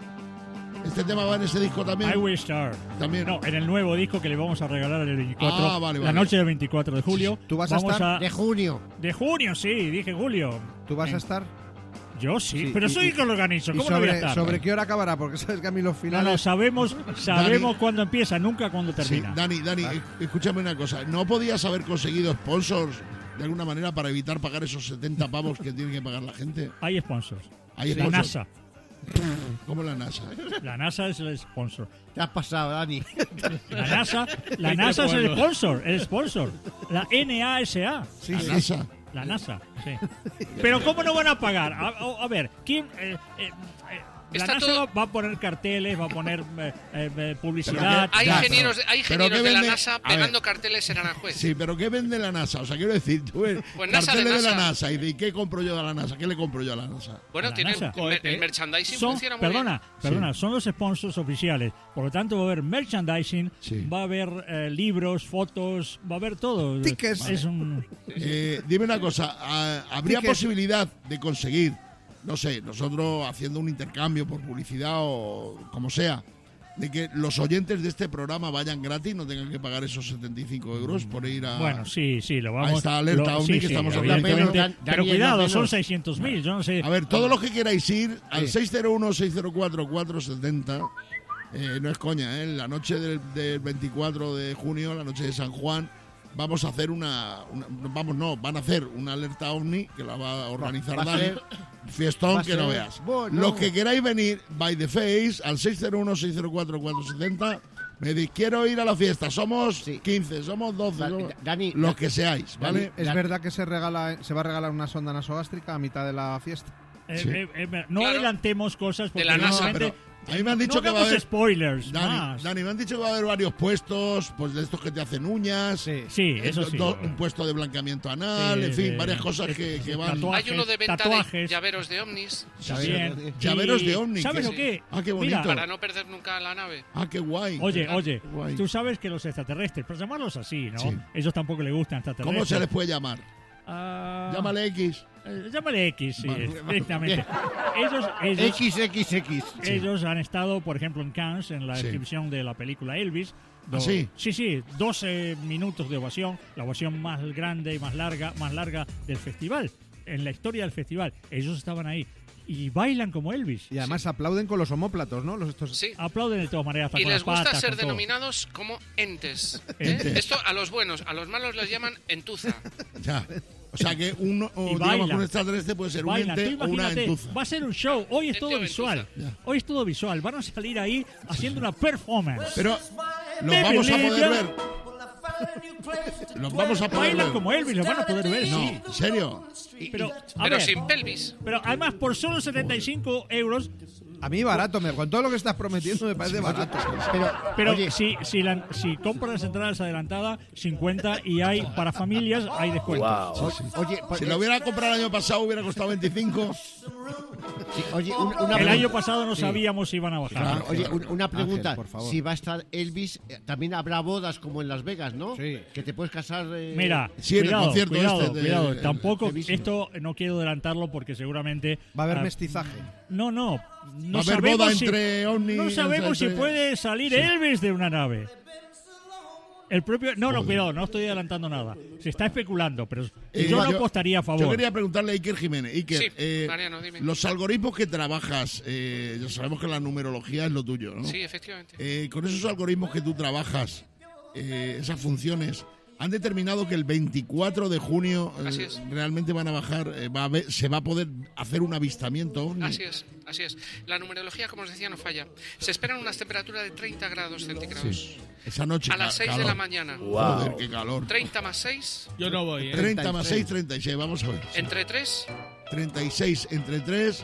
Este tema va en ese disco también. I Will Star. También. No, en el nuevo disco que le vamos a regalar el 24. Ah, vale, la vale. noche del 24 de julio. ¿Tú vas a Vamos estar? De junio. De junio, sí, dije julio. ¿Tú vas a estar? Yo sí, Sí, pero y- soy el que lo organizo. ¿Y ¿Cómo no voy a estar? sobre qué hora acabará? Porque sabes que a mí los No, finales. sabemos cuándo empieza, nunca cuándo Sí, termina. Dani, escúchame una cosa. ¿No podías haber conseguido sponsors de alguna manera para evitar pagar esos 70 pavos que tiene que pagar la gente? Hay sponsors. Hay La sponsors. NASA. ¿Cómo la NASA? La NASA es el sponsor. ¿Qué has pasado, Dani? La NASA es el sponsor. La NASA. La NASA. La NASA, sí. Pero ¿cómo no van a pagar? A ver, ¿quién? La Está NASA todo- va a poner carteles, va a poner publicidad. Hay Ya, ingenieros, hay pero ingenieros ¿qué de la vende? NASA A ver. pegando carteles en Aranjuez. Sí, pero ¿qué vende la NASA? O sea, quiero decir, tú ves Pues NASA carteles de de la NASA. NASA y ¿y qué compro yo de la NASA? ¿Qué le compro yo a la NASA? Bueno, La tiene NASA. el merchandising Son, funciona muy bien. perdona, son los sponsors oficiales. Por lo tanto, va a haber merchandising, Sí. va a haber libros, fotos, va a haber todo. Tickets. Es un... Dime una cosa, ¿habría Tickets. posibilidad de conseguir, no sé, nosotros haciendo un intercambio por publicidad o como sea, de que los oyentes de este programa vayan gratis, no tengan que pagar esos 75 euros por ir a... Bueno, sí, lo vamos... a esta alerta OVNI que estamos hablando. evidentemente, Pero, pero cuidado, menos. son 600.000, yo no sé... A ver, todos los que queráis ir al 601-604-470, no es coña, la noche del 24 de junio, la noche de San Juan, vamos a hacer van a hacer una alerta OVNI que la va a organizar Va a Dani. ser- Fiestón va a que no ser- veas. bueno. Los que queráis venir, by the face, al 601-604-470, me decís, quiero ir a la fiesta. Somos Sí. 15, somos 12, somos Dani, los que seáis, ¿vale? ¿Es verdad que se va a regalar una sonda nasogástrica a mitad de la fiesta? no Claro. adelantemos cosas porque De la NASA, realmente- A mí me han dicho no que va a hagamos haber... spoilers Dani, más. Dani, me han dicho que va a haber varios puestos, pues de estos que te hacen uñas, Sí, eso sí. un puesto de blanqueamiento anal, Sí, en fin, de- varias cosas que van... tatuajes, Hay uno de venta de tatuajes. llaveros de ovnis También. Llaveros Y- de ovni, ¿Sabes ¿qué? lo que? Ah, qué bonito. Mira, para no perder nunca la nave. Ah, qué guay. Oye, Qué guay. tú sabes que los extraterrestres, por llamarlos así, ¿no? Sí. Ellos tampoco les gustan extraterrestres. ¿Cómo se les puede llamar? Ah, Llámale X. Llámale X, sí, Vale. directamente. Ellos XXX. ellos han estado, por ejemplo, en Cannes, en la Sí. exhibición de la película Elvis. ¿Ah, sí? Sí, 12 minutos de ovación, la ovación más grande y más larga del festival, en la historia del festival. Ellos estaban ahí y bailan como Elvis. Y además aplauden con los omóplatos, ¿no? Estos... Sí. Aplauden de todas maneras. hasta Y con les las gusta patas, ser con todo. denominados como entes. Entes. Esto a los buenos, a los malos les llaman entuza. Ya. O sea que Y digamos, bailan. un extraterrestre puede ser un Bailan. Tú ente o una imagínate, entuza. va a ser un show. Hoy es todo Ente o visual. entuza. Hoy es todo visual. Van a salir ahí haciendo una performance. Pero los Baby vamos a poder Lydia. ver. Los vamos a poder Bailan ver. como Elvis, los van a poder ver, No, sí. ¿en serio? Pero, a Pero ver, sin pelvis. pero además, por solo 75 euros, A mí barato, con todo lo que estás prometiendo me parece barato. pero Oye. si compras las entradas adelantadas, 50 y hay para familias, hay descuento. Oye, Si lo hubiera comprado el año pasado hubiera costado 25. oye, una El pregunta. año pasado no sabíamos si iban a bajar. Claro, oye, una pregunta. Ángel, por favor. Si va a estar Elvis, también habrá bodas como en Las Vegas, ¿no? Sí. Que te puedes casar. Mira, Sí, en el cuidado, concierto cuidado, este de- cuidado. de- Tampoco, Elvis. esto no quiero adelantarlo porque seguramente... Va a haber ah, mestizaje. No Va a haber sabemos boda si, entre ovnis, no sabemos si entre- puede salir Elvis de una nave. El propio... No, cuidado, no estoy adelantando nada. Se está especulando, pero yo no apostaría a favor. Yo quería preguntarle a Iker Jiménez. Iker, Sí, Mariano, dime. los algoritmos que trabajas, ya sabemos que la numerología es lo tuyo, ¿no? Sí, efectivamente. Con esos algoritmos que tú trabajas, esas funciones, han determinado que el 24 de junio Así es. realmente van a bajar, se va a poder hacer un avistamiento ovni. Así es, así es. La numerología, como os decía, no falla. Se esperan unas temperaturas de 30 grados centígrados. Sí. Esa noche. A las 6 de calor. la mañana. Joder, qué calor. 30 más 6, Yo no voy, ¿eh? 30 más 6, 36. Vamos a ver. entre 3, 36 entre 3.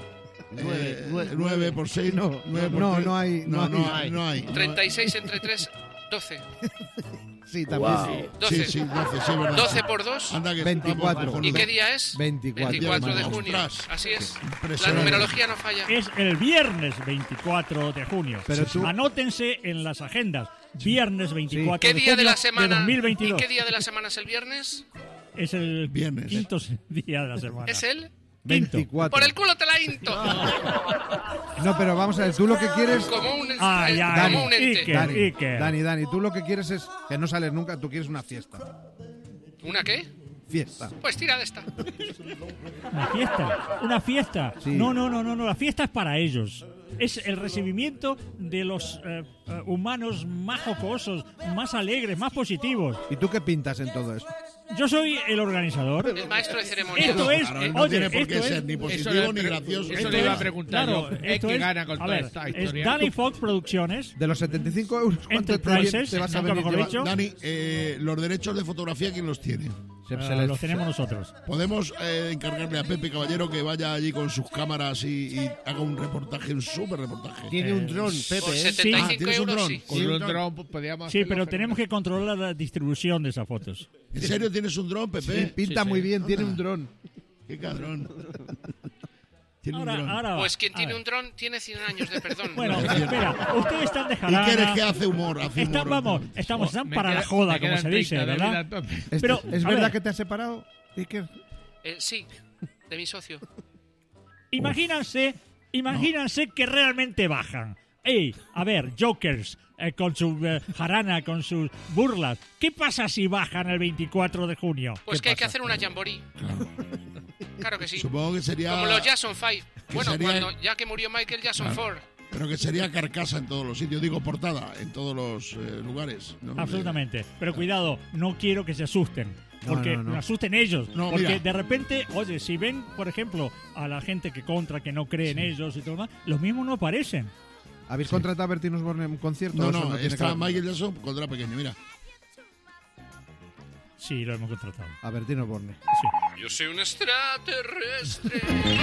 9 por 6. No, 9 por no, 3. no hay- No hay. 36 entre 3, 12. Sí, también. 12. Sí, 12, sí, verdad. 12 por 2. Anda que 24. estamos ¿Y cojonudos. qué día es? 24. de junio. Ostras. Así es. La Impresionante. numerología no falla. Es el viernes 24 de junio. Pero tú- Anótense en las agendas. Viernes 24 ¿Qué de día de junio la semana? 2022. ¿Y qué día de la semana es el viernes? Es el Viernes. quinto día de la semana. ¿Es el? 24. Por el culo te la hinto. No, pero vamos a ver, tú lo que quieres... Como un, Ay, ay, como un ente. Iker. Dani, tú lo que quieres es que no sales nunca, tú quieres una fiesta. ¿Una qué? Fiesta. Pues tira de esta. Una fiesta. Una fiesta. Sí. No, la fiesta es para ellos. Es el recibimiento de los humanos más jocosos, más alegres, más positivos. ¿Y tú qué pintas en todo eso? Yo soy el organizador. El maestro de ceremonia. Esto es, Claro, no oye, tiene por qué esto ser es, ni Eso positivo ni gracioso. Eso esto le iba a es- preguntar claro, yo. esto ¿Qué es- gana con a toda ver, esta es historia? Danny Fox Producciones. De los 75 euros, ¿cuánto Enterprises, te vas a nunca venir? mejor dicho. Dani, los derechos de fotografía, ¿quién los tiene? los tenemos nosotros. Podemos encargarle a Pepe Caballero que vaya allí con sus cámaras y haga un reportaje, un súper reportaje. Tiene un dron, Pepe. Por ¿eh? 75 ¿tienes un euros, dron? sí. Con un dron podríamos Sí, hacerlo pero fenomenal. tenemos que controlar la distribución de esas fotos. ¿En serio tienes un dron, Pepe? Pinta Sí, muy sí. bien, tiene un dron. Qué cabrón. Tiene un dron. Ahora va. Pues quien A tiene ver. un dron tiene 100 años de perdón. Bueno, espera, ustedes están de ¿Y qué eres jarana. que hace humor? Hace humor. Vamos, estamos tan para la joda, como se dice, ¿verdad? Pero, ¿Es a verdad ver. que te has separado, Iker? Sí, de mi socio. Imagínense que realmente bajan. Ey, a ver, Jokers, con su jarana, con sus burlas. ¿Qué pasa si bajan el 24 de junio? Pues ¿Qué que hay que pasa? hacer una jamboree. Claro que sí. Supongo que sería... Como los Jackson 5. Bueno, sería- cuando ya que murió Michael Jackson 4. Pero que sería carcasa en todos los sitios. Digo, portada en todos los lugares. ¿no? Absolutamente. Pero cuidado, no quiero que se asusten. Porque no. me asusten ellos. No, porque mira. de repente, oye, si ven, por ejemplo, a la gente que no cree en ellos y todo lo demás, los mismos no aparecen. ¿Habéis contratado a Bertín Osborne en un concierto? No, ¿O eso no, tiene que está ver? Michael Jackson cuando era pequeño, mira. Sí, lo hemos contratado. A Bertín Osborne. Sí. Yo soy un extraterrestre.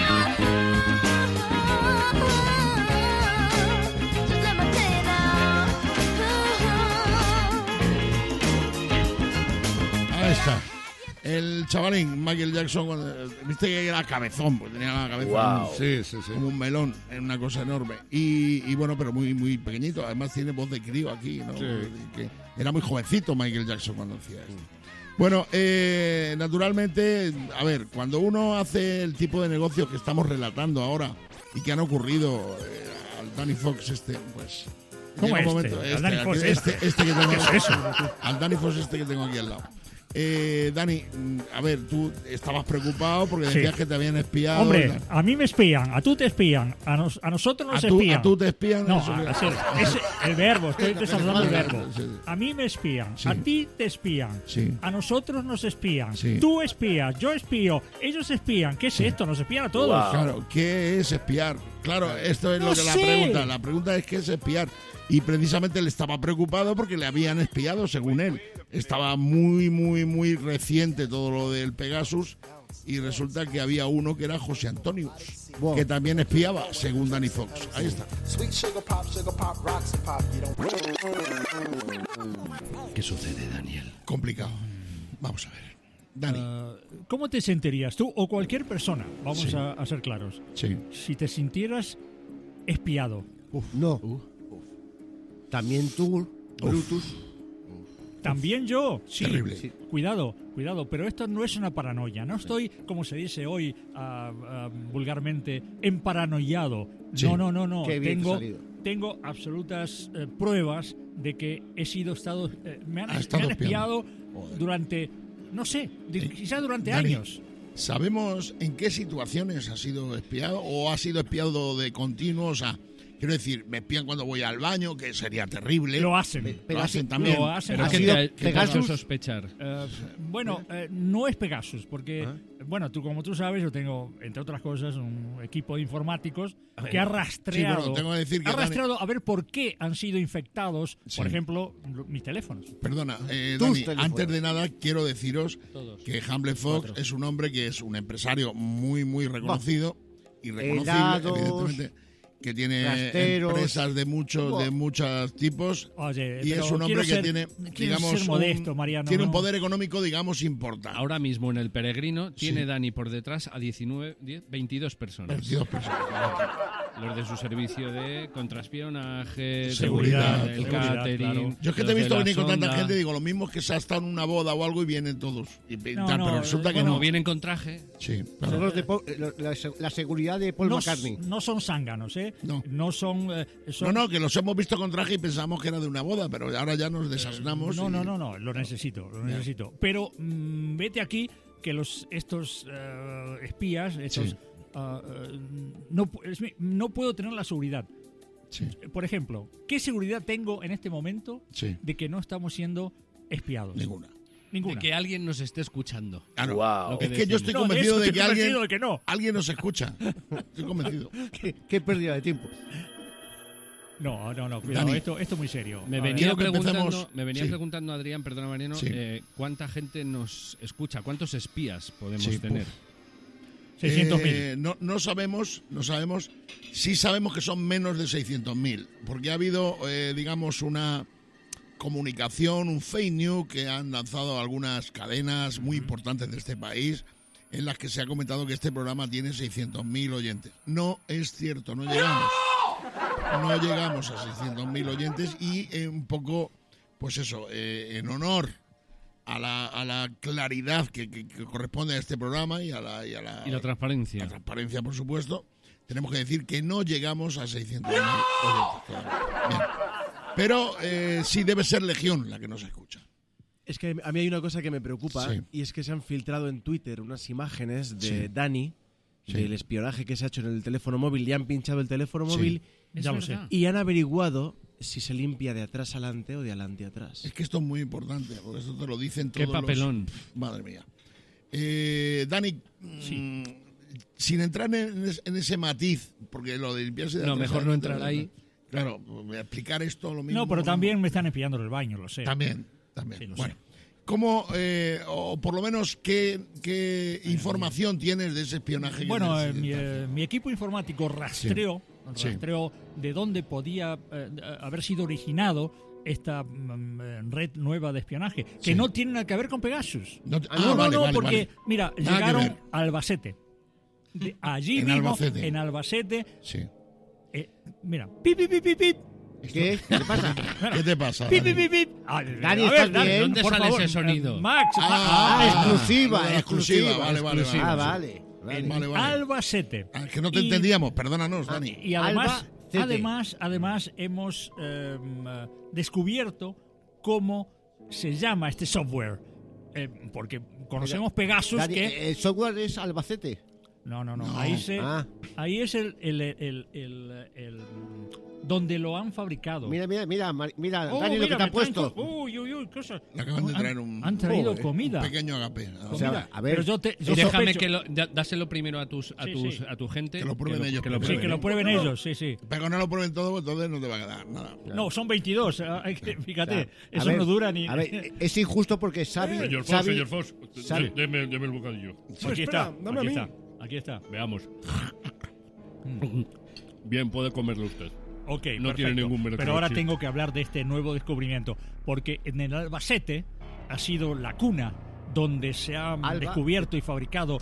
Ahí está. El chavalín, Michael Jackson, viste que era cabezón, pues tenía la cabeza Sí, sí, sí. como un melón, en una cosa enorme. Y bueno, pero muy muy pequeñito. Además tiene voz de crío aquí, ¿no? Que era muy jovencito Michael Jackson cuando hacía esto. Bueno, naturalmente, a ver, cuando uno hace el tipo de negocios que estamos relatando ahora y que han ocurrido al Danny Fox pues... ¿Cómo llega un este? momento- Al Danny Fox este que tengo, ¿Qué es eso? al Danny Fox este que tengo aquí al lado. Dani, a ver, tú estabas preocupado porque Sí. decías que te habían espiado. Hombre, y tal. a mí me espían, a tú te espían, a nosotros nos ¿A tú- espían. a tú te espían? No, Eso que- es el verbo, estoy hablando del verbo. Sí, sí. A mí me espían, Sí. a ti te espían, Sí. a nosotros nos espían, Sí. tú espías, yo espío, ellos espían. ¿Qué es esto? Nos espían a todos. Claro, ¿qué es espiar? Claro, esto es No lo que la sé. pregunta. La pregunta es ¿qué es espiar? Y precisamente él estaba preocupado porque le habían espiado, según él. Estaba muy, muy, muy reciente todo lo del Pegasus y resulta que había uno que era José Antonio, Wow. que también espiaba, según Danny Fox. Ahí está. ¿Qué sucede, Daniel? Complicado. Vamos a ver. Dani. ¿Cómo te sentirías tú o cualquier persona? Vamos Sí. a ser claros. Sí. Si te sintieras espiado. No. También tú, Brutus. También yo, sí. Terrible. Sí. Cuidado, pero esto no es una paranoia. No estoy, como se dice hoy vulgarmente, emparanoiado. Sí. No. Qué bien te ha Tengo, salido. tengo absolutas pruebas de que me han estado espiado durante, no sé, quizás durante Dani, años. ¿Sabemos en qué situaciones ha sido espiado o ha sido espiado de continuo? O sea, quiero decir, me espían cuando voy al baño, que sería terrible. Lo hacen. Lo hacen también. Lo hacen. Pero ¿Ha ¿qué sido te ha hecho Pegasus? sospechar? No es Pegasus, porque, bueno, como tú sabes, yo tengo, entre otras cosas, un equipo de informáticos que ha rastreado, Sí, bueno, tengo que decir que ha Dani- rastreado a ver por qué han sido infectados, Sí. por ejemplo, mis teléfonos. Perdona, Tus Dani, teléfonos. antes de nada quiero deciros Todos. que Hamble Fox es un hombre que es un empresario muy, muy reconocido y reconocible, Helados, evidentemente, que tiene rasteros. empresas de muchos tipos Oye, y pero es un hombre quiero que ser- tiene, quiero digamos, ser modesto, Mariano, tiene un no. poder económico, digamos, importante. Ahora mismo en el Peregrino tiene Sí. Dani por detrás a 22 personas. 22 personas. Los de su servicio de contraespionaje, Seguridad, el seguridad, catering. claro. Yo es que los te he de visto la venir con tanta sonda. gente, digo, lo mismo es que se ha estado en una boda o algo y vienen todos. Y No, tal, no, pero resulta que bueno, no. Como vienen con traje, Sí, Son claro. los de la seguridad de Paul no, McCartney. no son zánganos, ¿eh? No. son... No, son no, que los hemos visto con traje y pensamos que era de una boda, pero ahora ya nos desasnamos. No, y- no, lo necesito. Pero vete aquí que estos espías, Sí. no puedo tener la seguridad. Sí, Por ejemplo, ¿qué seguridad tengo en este momento sí, de que no estamos siendo espiados? ninguna. Ninguna. de que alguien nos esté escuchando. Claro. Lo que Es que yo estoy No, convencido eso de estoy que convencido de que no. alguien nos escucha. Estoy convencido. Qué pérdida de tiempo. No, cuidado, Dani. esto es muy serio. Me A ver, venía empecemos- preguntando, Adrián, perdona Mariano, Sí. ¿cuánta gente nos escucha? ¿Cuántos espías podemos Sí, tener? 600.000. No sabemos. Sí sabemos que son menos de 600.000, porque ha habido, digamos, una comunicación, un fake news que han lanzado algunas cadenas muy importantes de este país, en las que se ha comentado que este programa tiene 600.000 oyentes. No es cierto, no llegamos. No llegamos a 600.000 oyentes y un poco, pues eso, en honor a la claridad que corresponde a este programa y a la transparencia. La transparencia, por supuesto, tenemos que decir que no llegamos a 600.000 oyentes todavía. Bien. Pero sí debe ser Legión la que nos escucha. Es que a mí hay una cosa que me preocupa, Sí. y es que se han filtrado en Twitter unas imágenes de Sí. Dani, Sí. del espionaje que se ha hecho en el teléfono móvil, y han pinchado el teléfono Sí. móvil Ya lo sé. y han averiguado si se limpia de atrás adelante o de adelante atrás. Es que esto es muy importante, porque esto te lo dicen ¡Qué todos papelón! Madre mía. Dani, sin entrar en ese matiz, porque lo de limpiarse de No, atrás mejor no adelante, entrar ahí. Claro, voy a explicar esto lo mismo. No, pero también me están espiando en el baño, lo sé. También. Sí, lo Bueno, sé. ¿cómo, o por lo menos, qué información tienes de ese espionaje? Bueno, que mi equipo informático rastreó Sí. de dónde podía haber sido originado esta red nueva de espionaje, que Sí. no tiene nada que ver con Pegasus. No, No, vale, porque, vale. mira, Nada que llegaron ver. a Albacete. Allí En mismo, Albacete. en Albacete, Sí. mira, pip, pip, pip, pip, pip. ¿Qué? ¿Qué te pasa? ¿Qué te pasa? Pip, Dani? pip, pip, pip. Dani, a ¿estás Dani, bien? ¿Dónde por sale favor, ese sonido? Max, Exclusiva. Vale, vale. Vale. Vale. Albacete. Ah, que no te Y- entendíamos, perdónanos, Dani. Y además, Albacete. además hemos descubierto cómo se llama este software. Porque conocemos Pegasus, Dani, que... el software es Albacete. No. No. Ahí es el donde lo han fabricado. Mira, Oh, Dani, lo mira, que te han me puesto. traen uy, cosas. Le acaban de traer Han traído Joder, comida. un pequeño agape. O sea, a ver, Pero yo Déjame sospecho- que dáselo primero a tu gente. Que lo prueben ellos Que lo primero. Sí, que lo prueben ellos, sí. Pero no lo prueben todo, pues entonces no te va a quedar nada. No, son 22. Fíjate, Claro. eso A ver, no dura ni... A ver, es injusto porque Xavi... Señor Fox, Xavi- deme el bocadillo. Aquí está, aquí está. Veamos. Bien, puede comerlo usted. Ok, No perfecto. tiene ningún mérito. Pero ahora Sí. tengo que hablar de este nuevo descubrimiento, porque en el Albacete ha sido la cuna donde se ha descubierto y fabricado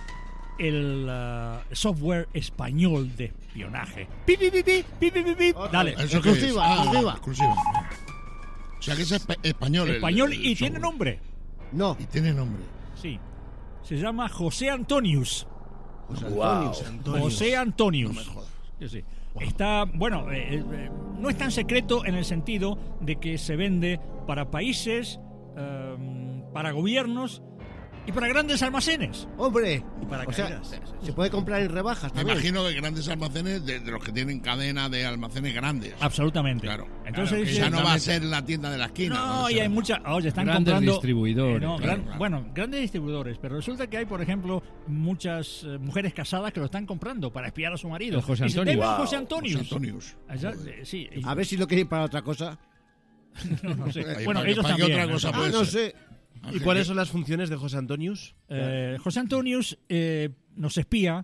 el software español de espionaje. ¡Pi, pi, pi, pi, pi, pi, pi, pi! Dale. ¿Eso qué es? Exclusiva. Exclusiva. O sea que es español. Español el y tiene software. nombre. No. Y tiene nombre. Sí. Se llama José Antonius. Wow. José Antonius. No me jodas. Sí, sí. Está, bueno, no es tan secreto en el sentido de que se vende para países, para gobiernos y para grandes almacenes. Hombre, para o sea, caídas. se puede comprar en rebajas Me también. imagino que grandes almacenes, de los que tienen cadena de almacenes grandes. Absolutamente. Claro. Entonces, Que ya no va a ser la tienda de la esquina. No, y hay muchas. Oye, están Grandes comprando. distribuidores. Claro. Bueno, grandes distribuidores. Pero resulta que hay, por ejemplo, muchas mujeres casadas que lo están comprando para espiar a su marido. El José Y se Antonio. llama Wow. José Antonius. José Antonius. Allá, sí. A ver si lo quieren para otra cosa. No sé. Ahí, Bueno, ¿para ellos qué también. otra cosa puede No ser? sé. ¿Y cuáles son las funciones de José Antonius? José Antonius nos espía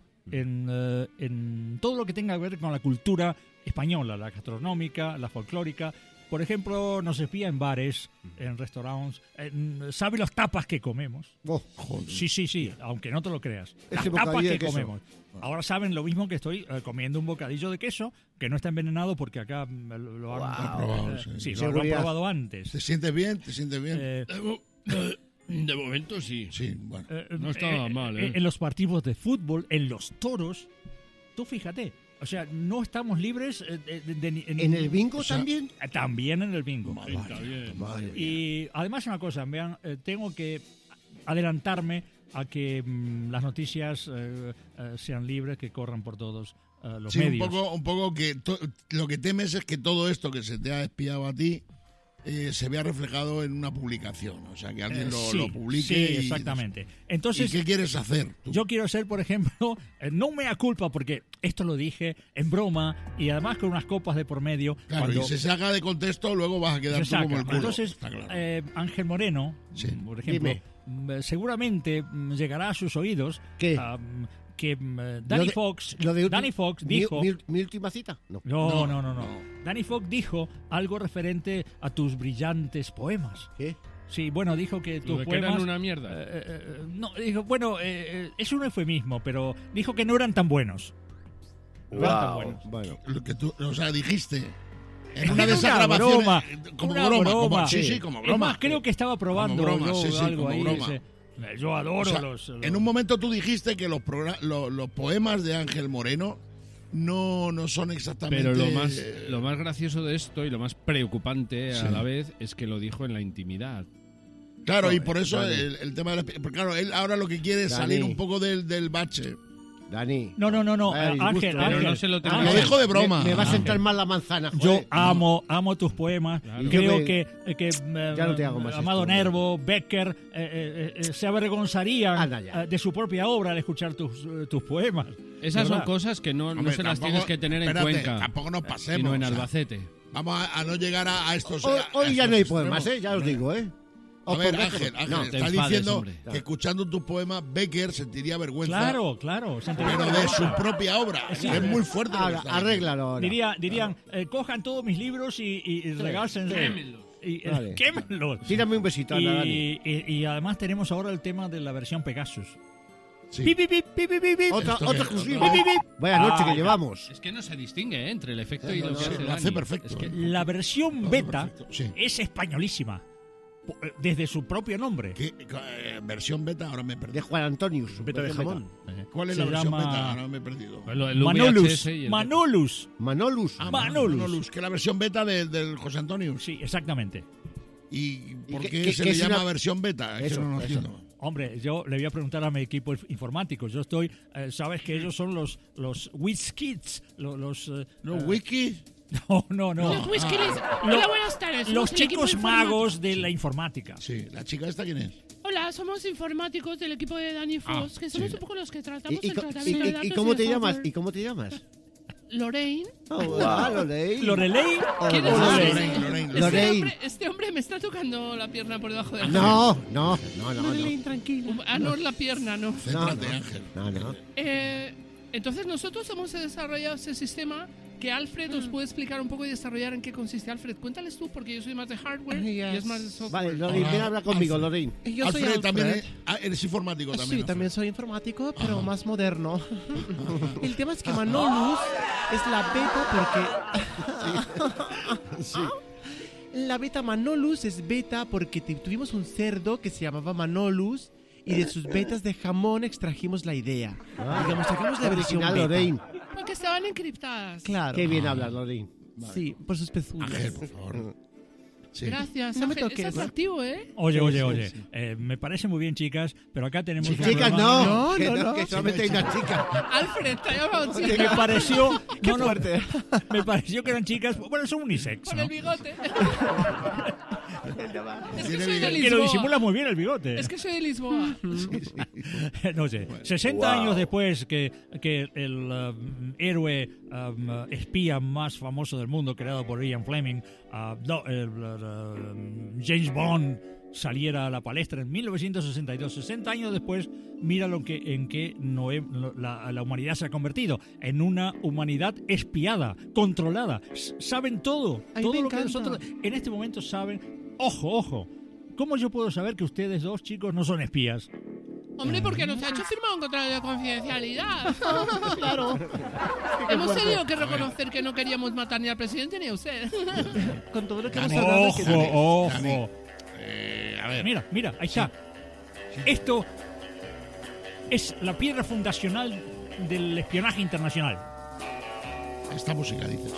en todo lo que tenga que ver con la cultura española, la gastronómica, la folclórica. Por ejemplo, nos espía en bares, en restaurantes, sabe las tapas que comemos. Oh, Sí, aunque no te lo creas. Las Ese tapas bocadillo que de queso. comemos. Ahora saben lo mismo que estoy comiendo un bocadillo de queso, que no está envenenado porque acá lo han probado, sí. sí, lo han Seguridad. probado antes. ¿Te sientes bien? ¿Te sientes bien? De momento sí. Sí, bueno. No estaba mal, ¿eh? En los partidos de fútbol, en los toros, tú fíjate, o sea, no estamos libres ¿En el bingo también? También en el bingo. Está bien. Y además una cosa, vean, tengo que adelantarme a que las noticias sean libres, que corran por todos los Sí, medios. un poco que lo que temes es que todo esto que se te ha espiado a ti se vea reflejado en una publicación. O sea, que alguien Sí, lo publique. sí, y- exactamente. Entonces, ¿Y qué quieres hacer? tú? yo quiero ser, por ejemplo, no mea culpa, porque esto lo dije en broma y además con unas copas de por medio. Claro, cuando y si se saca de contexto, luego vas a quedar se tú saca. como el culo. Entonces, Está claro. Ángel Moreno, Sí. por ejemplo, seguramente llegará a sus oídos ¿Qué? que Lo Danny de- Fox, lo de Danny Fox mi- dijo... mi última cita? No. No. Danny Fox dijo algo referente a tus brillantes poemas. ¿Qué? Sí, bueno, dijo que Lo tus de que poemas... eran una mierda. no, dijo, bueno, es un eufemismo, pero dijo que no eran tan buenos. No eran tan buenos. Bueno. Lo que tú, o sea, dijiste. En Es una de esas una grabaciones. broma, Como una broma. broma. Sí, como Es broma. más, creo que estaba probando Como broma, yo sí, algo como ahí. broma. Yo adoro O sea, los... En un momento tú dijiste que los poemas de Ángel Moreno no son exactamente. Pero lo más gracioso de esto y lo más preocupante Sí. a la vez es que lo dijo en la intimidad. Claro, No, y por eso Dani. el tema de porque claro, él ahora lo que quiere es Dani. salir un poco del bache. Dani. No, Vaya disgusto. Ángel, Pero Ángel. no se lo tenía Lo Ángel, dijo de broma. Me va a Ángel. sentar mal la manzana. Yo joder. amo tus poemas. Claro. Y creo Me- que Ya no te hago más Amado esto. Nervo, Becker, se avergonzarían Anda ya. de su propia obra al escuchar tus poemas. Esas son ¿Verdad? cosas que no Hombre, se las tampoco- tienes que tener en espérate, Cuenca, Tampoco nos pasemos. sino en o sea, Albacete. vamos a no llegar a estos. Hoy a ya no hay estos poemas, extremos. ya os digo, ¿eh? A Os ver, pondré- Ángel, No, estás te enfades, diciendo hombre. que escuchando tus poemas Becker sentiría vergüenza. Claro. Pero de su propia obra. Sí. Es muy fuerte. lo que ahora, está diciendo. arréglalo ahora. Dirían, cojan todos mis libros y regálense. Vale. Quémenlos. Tírame un besito, Ana, Dani. Y además tenemos ahora el tema de la versión Pegasus. Sí. Pi, pi, pi, pi, pi, pi, pi. Otra ¿Esto qué? exclusiva. Pi, pi, Vaya noche que Ah, llevamos. Es que no se distingue entre el efecto y lo que Sí, hace lo hace Dani. perfecto. Es que- La versión beta perfecto, sí. es españolísima. Desde su propio nombre. Versión beta, ahora me he De perdido. Juan Antonio, beta de Versión jamón. ¿Cuál es Se la versión llama- beta? Ahora me he perdido. el Manolus. VHS y el- Manolus. Manolus. Ah, Manolus. Manolus, que es la versión beta del José Antonio. Sí, exactamente. ¿Y por qué- qué, qué- se qué le es llama una- versión beta? Es Eso, que no lo eso. entiendo. Hombre, yo le voy a preguntar a mi equipo informático. Yo estoy, sabes que ellos son los WizKids, los ¿Los wiki? no. Los Whiskies. Hola, buenas tardes. Los somos el equipo chicos informático. magos de la informática. Sí. ¿La chica esta quién es? Hola, somos informáticos del equipo de Danny Fox, que somos sí. un poco los que tratamos el co- tratamiento de datos cómo y te el llamas? software. ¿Y cómo te llamas? Lorraine. Lo leí. ¿Lorelei? ¿Quién es Lorraine, Lorraine? Lorraine. Este hombre me está tocando la pierna por debajo de la No. tranquila. Ah, no, la pierna, no. Céntrate, Ángel. No. Entonces nosotros hemos desarrollado ese sistema que Alfred os puede explicar un poco y desarrollar en qué consiste. Alfred, cuéntales tú, porque yo soy más de hardware y es más de software. Vale, Lorraine, ven a hablar conmigo, Alfred. Lorraine. Yo soy Alfred también Alfred. eres informático también. Sí, Alfred. también soy informático, pero más moderno. El tema es que Manolus es la beta porque... La beta Manolus es beta porque tuvimos un cerdo que se llamaba Manolus y de sus betas de jamón extrajimos la idea. Digamos, sacamos la versión Original, beta. Lorraine. Porque estaban encriptadas. Claro. Qué bien hablas, Lorraine. Sí, por sus pezuñas. Ángel, por favor. Sí. Gracias, No me Ángel. toques. Es atractivo, ¿eh? Oye. Me parece muy bien, chicas, pero acá tenemos un Chicas, programa- no. Que no. que solamente hay una chica. Alfred, te ha llamado Me chica pareció... Qué no, fuerte. Me pareció que eran chicas... Bueno, son unisex, por ¿no? el bigote. Es que soy de Que lo Lisboa. disimula muy bien el bigote. Es que soy de Lisboa. No sé, 60 años después que el héroe espía más famoso del mundo, creado por Ian Fleming, James Bond, saliera a la palestra en 1962. 60 años después, mira en qué la humanidad se ha convertido. En una humanidad espiada, controlada. Saben todo. Ay, Todo me lo que encanta. nosotros en este momento saben. Ojo. ¿Cómo yo puedo saber que ustedes dos chicos no son espías? Hombre, porque nos ha hecho firmar un contrato de confidencialidad. Claro. Hemos tenido que reconocer que no queríamos matar ni al presidente ni a usted. Con todo lo que hemos Dani, hablado... Ojo, que- ojo. Dani, a ver. Mira, ahí está. Esto es la piedra fundacional del espionaje internacional. Esta música, dices.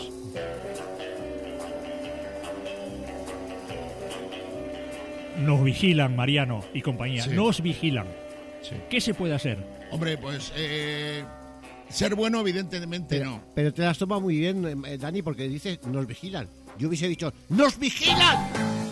Nos vigilan, Mariano y compañía. Sí. Nos vigilan. Sí. ¿Qué se puede hacer? Hombre, pues ser bueno, evidentemente no. Pero te las toma muy bien, Dani, porque dices, nos vigilan. Yo hubiese dicho, ¡nos vigilan!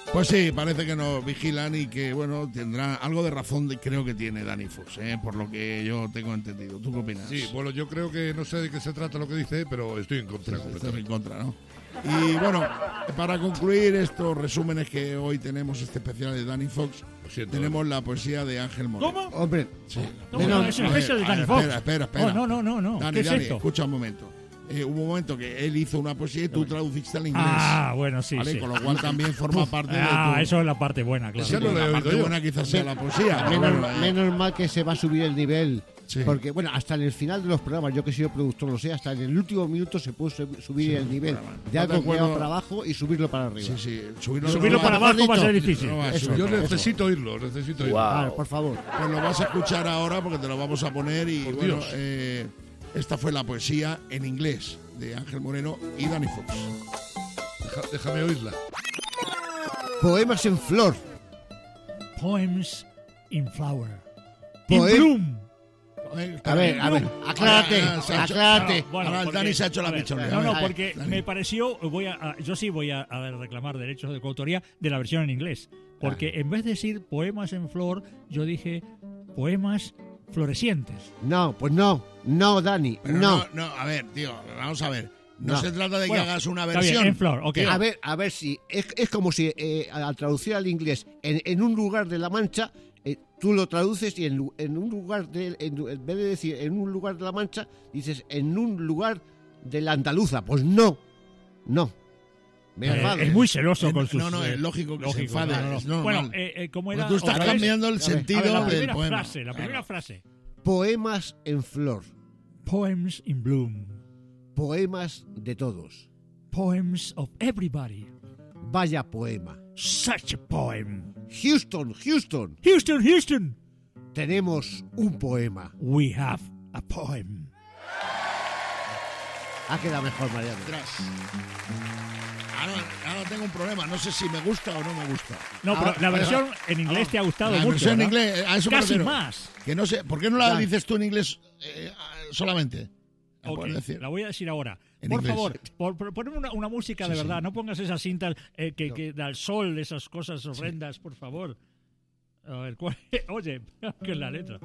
Pues sí, parece que nos vigilan y que, bueno, tendrá algo de razón, creo que tiene Danny Fox, por lo que yo tengo entendido. ¿Tú qué opinas? Sí, bueno, yo creo que no sé de qué se trata lo que dice, pero estoy en contra. Estoy en contra, ¿no? Y bueno, para concluir estos resúmenes que hoy tenemos este especial de Danny Fox, tenemos la poesía de Ángel Moreno. ¿Cómo? Hombre, sí. No, es un especial de Danny Fox. Espera. Oh, no. Dani, ¿Qué es esto? Escucha un momento. Hubo un momento que él hizo una poesía y tú traduciste al inglés. Ah, bueno, sí, ¿vale? sí. Con lo cual también forma parte de tu... eso es la parte buena, claro. Sí, la parte buena quizás sea la poesía. Menos mal que se va a subir el nivel. Sí. Porque, bueno, hasta en el final de los programas, yo que he sido productor, lo sé, hasta en el último minuto se puede subir el nivel de algo que va para abajo y subirlo para arriba. Sí. Subirlo para abajo va a ser difícil. Yo necesito oírlo, Wow. Vale, por favor. Pues lo vas a escuchar ahora porque te lo vamos a poner y, por bueno, Dios. Esta fue la poesía en inglés de Ángel Moreno y Danny Fox. Déjame oírla. Poemas en flor. Poems in flower. Poe- In bloom. A ver, aclárate. Ahora el Dani se ha hecho la pichonera. No, A ver, porque Dani. me pareció, yo sí voy a reclamar derechos de coautoría de la versión en inglés. Porque en vez de decir poemas en flor, yo dije poemas florecientes. No, pues no, Dani, Pero no. no, a ver, tío, vamos a ver. No, No. se trata de Bueno, que hagas una está bien, versión. en flor, ok. A ver si es como si al traducir al inglés en un lugar de la Mancha, tú lo traduces y en un lugar en vez de decir en un lugar de la Mancha, dices en un lugar de la Andaluza. Pues no. Me enfado. Es muy celoso con sus... No, es lógico que se enfade. Es normal. Bueno, ¿cómo era? Porque tú estás Otra vez. cambiando el A ver, sentido la del primera poema. frase, la primera frase. Poemas en flor. Poems in bloom. Poemas de todos. Poems of everybody. Vaya poema. Such a poem. Houston. Houston. Tenemos un poema. We have a poem. Ha quedado mejor, Mariano. Ostras. Ahora tengo un problema. No sé si me gusta o no me gusta. No, pero la versión en inglés te ha gustado La mucho, versión en ¿verdad? inglés, a eso me Casi refiero. más. Que no sé, ¿por qué no la Ya. dices tú en inglés solamente? ¿La Ok, puedes decir? la voy a decir ahora. En Por inglés. favor, ponme una música de verdad. No pongas esas cintas que da el sol, esas cosas horrendas, por favor. A ver, ¿cuál? Oye, que es la letra.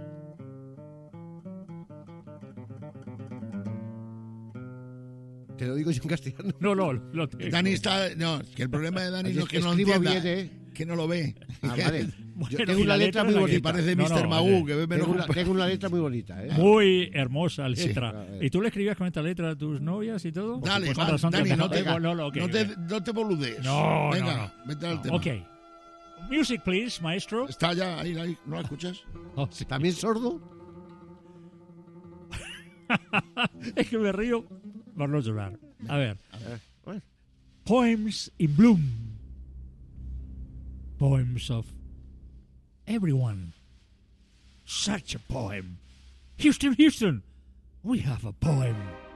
Te lo digo yo en castellano. No, lo tengo. Dani está... No, que el problema de Dani Así no es es que que no escribo entienda, bien, que no lo ve. Ah, vale. Bueno, Yo tengo y una la letra muy es la Y bonita. parece No, Mr. no, Magoo, que ve menos... Tengo una letra muy bonita, ¿eh? Muy hermosa letra. Sí. ¿Y tú le escribías con esta letra a tus novias y todo? Dale, Pues va, con razón te Dani, has no dejado. te, Ok. no te boludees. No, Venga, no. vete al tema. Ok. Music, please, maestro. Está ya ahí, ¿no la escuchas? Oh, sí. ¿También sordo? Es que me río por no llorar. A ver. Bueno. Poems in bloom. Poems of everyone. Such a poem. Houston. We have a poem.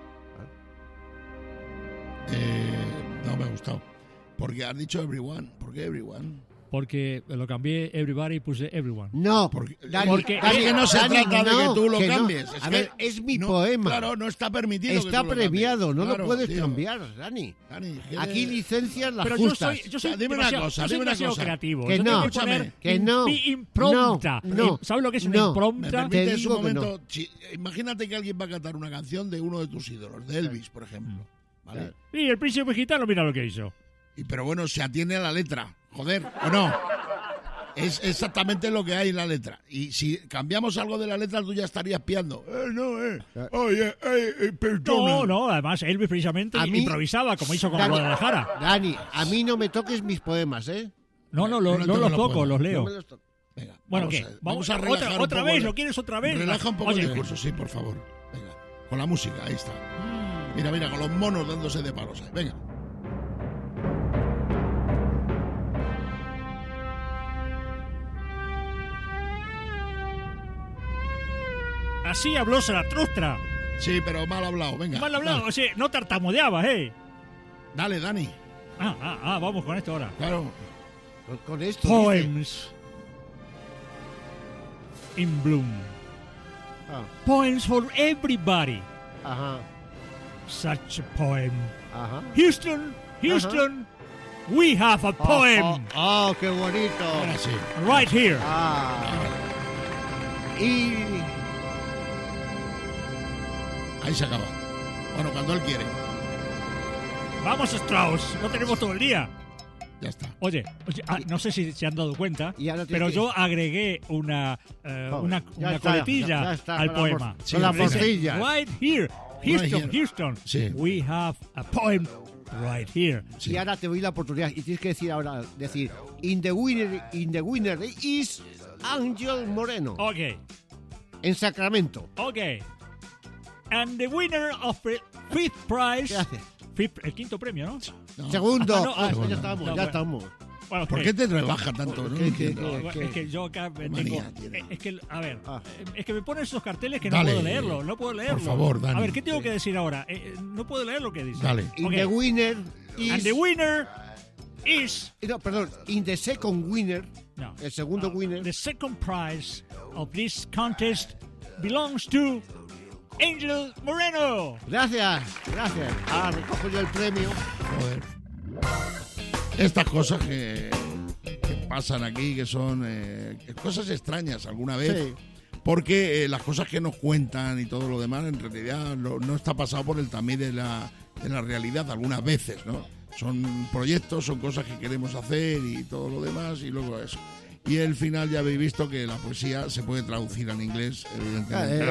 No me ha gustado. Porque has dicho everyone. ¿Por qué everyone? Porque lo cambié everybody y puse everyone. No, Porque, Dani, porque- Dani, es que no se Dani, trata de que tú lo que no. cambies. A ver, es mi poema. Claro, no está permitido. que Está tú lo premiado, cambies. no Claro, lo puedes tío. cambiar, Dani. Dani, ¿qué Aquí le- licencias las Pero justas. yo soy Dime una cosa, yo soy dime una demasiado cosa. creativo. Que Yo no, tengo escúchame, poner que no, mi impronta. no, ¿Sabes lo que es una no. ¿Me impronta? Te permites digo un que momento? Imagínate que alguien va a cantar una canción de uno de tus ídolos, de Elvis, por ejemplo. ¿Vale? Y el príncipe gitano, mira lo que hizo. Pero bueno, se atiene a la letra. Joder, ¿o no? Es exactamente lo que hay en la letra. Y si cambiamos algo de la letra, tú ya estarías piando. Oye, perdona. No, además Elvis precisamente A mí- improvisaba como hizo con Dani, Guadalajara. Dani, a mí no me toques mis poemas, ¿eh? No, no los tengo la toco, poema. los No leo. me los toques. Venga, Bueno, vamos ¿qué? vamos a relajar ¿Otra un vez? poco ¿Lo quieres otra vez? Relaja un poco Oye, el discurso, sí, por favor. Venga, con la música, ahí está. Mira, con los monos dándose de palos. Venga. Así habló Zaratustra. Sí, pero mal hablado, venga. Mal hablado, o sea, no tartamudeabas, ¿eh? Dale, Dani. Vamos con esto ahora. Claro. Con esto. Poems in bloom. dice. Ah, Poems for everybody. ajá, Such a poem. ajá. Houston. We have a poem. Oh, qué bonito. Ahora sí. Right here. Y Ahí se acaba. Bueno, cuando él quiere. Vamos, Strauss. No tenemos todo el día. Ya está. Oye, no sé si se han dado cuenta, ahora pero que- yo agregué una Ya está, coletilla ya está, al con la poema. con la Dice, morcilla. Right here. Houston, here. Houston. Sí. We have a poem right here. Y ahora te doy la oportunidad y tienes que decir ahora, in the winner is Ángel Moreno. Ok. En Sacramento. Ok. And the winner of the fifth prize. Gracias. El quinto premio, ¿no? No. Segundo. No, ya estamos, no, ya bueno. estamos. Bueno, ok. ¿Por qué te rebaja tanto? No ¿Qué, entiendo. Es que yo acá me tengo. manía tiene? Es que, a ver, Ah. es que me ponen esos carteles que no Dale. puedo leerlo. No puedo leerlo. Por favor, Dani. A ver, ¿qué tengo que decir ahora? No puedo leer lo que dice. Dale. In Ok. the winner is... And the winner is. No, perdón. In the second winner, No. el segundo winner... The second prize of this contest belongs to Ángel Moreno. Gracias. Ahora recojo yo el premio. Joder. Estas cosas que pasan aquí, que son cosas extrañas alguna vez, Sí. porque las cosas que nos cuentan y todo lo demás, en realidad no está pasado por el tamiz de la realidad algunas veces, ¿no? Son proyectos, son cosas que queremos hacer y todo lo demás, y luego eso. Y al final ya habéis visto que la poesía se puede traducir al inglés, evidentemente.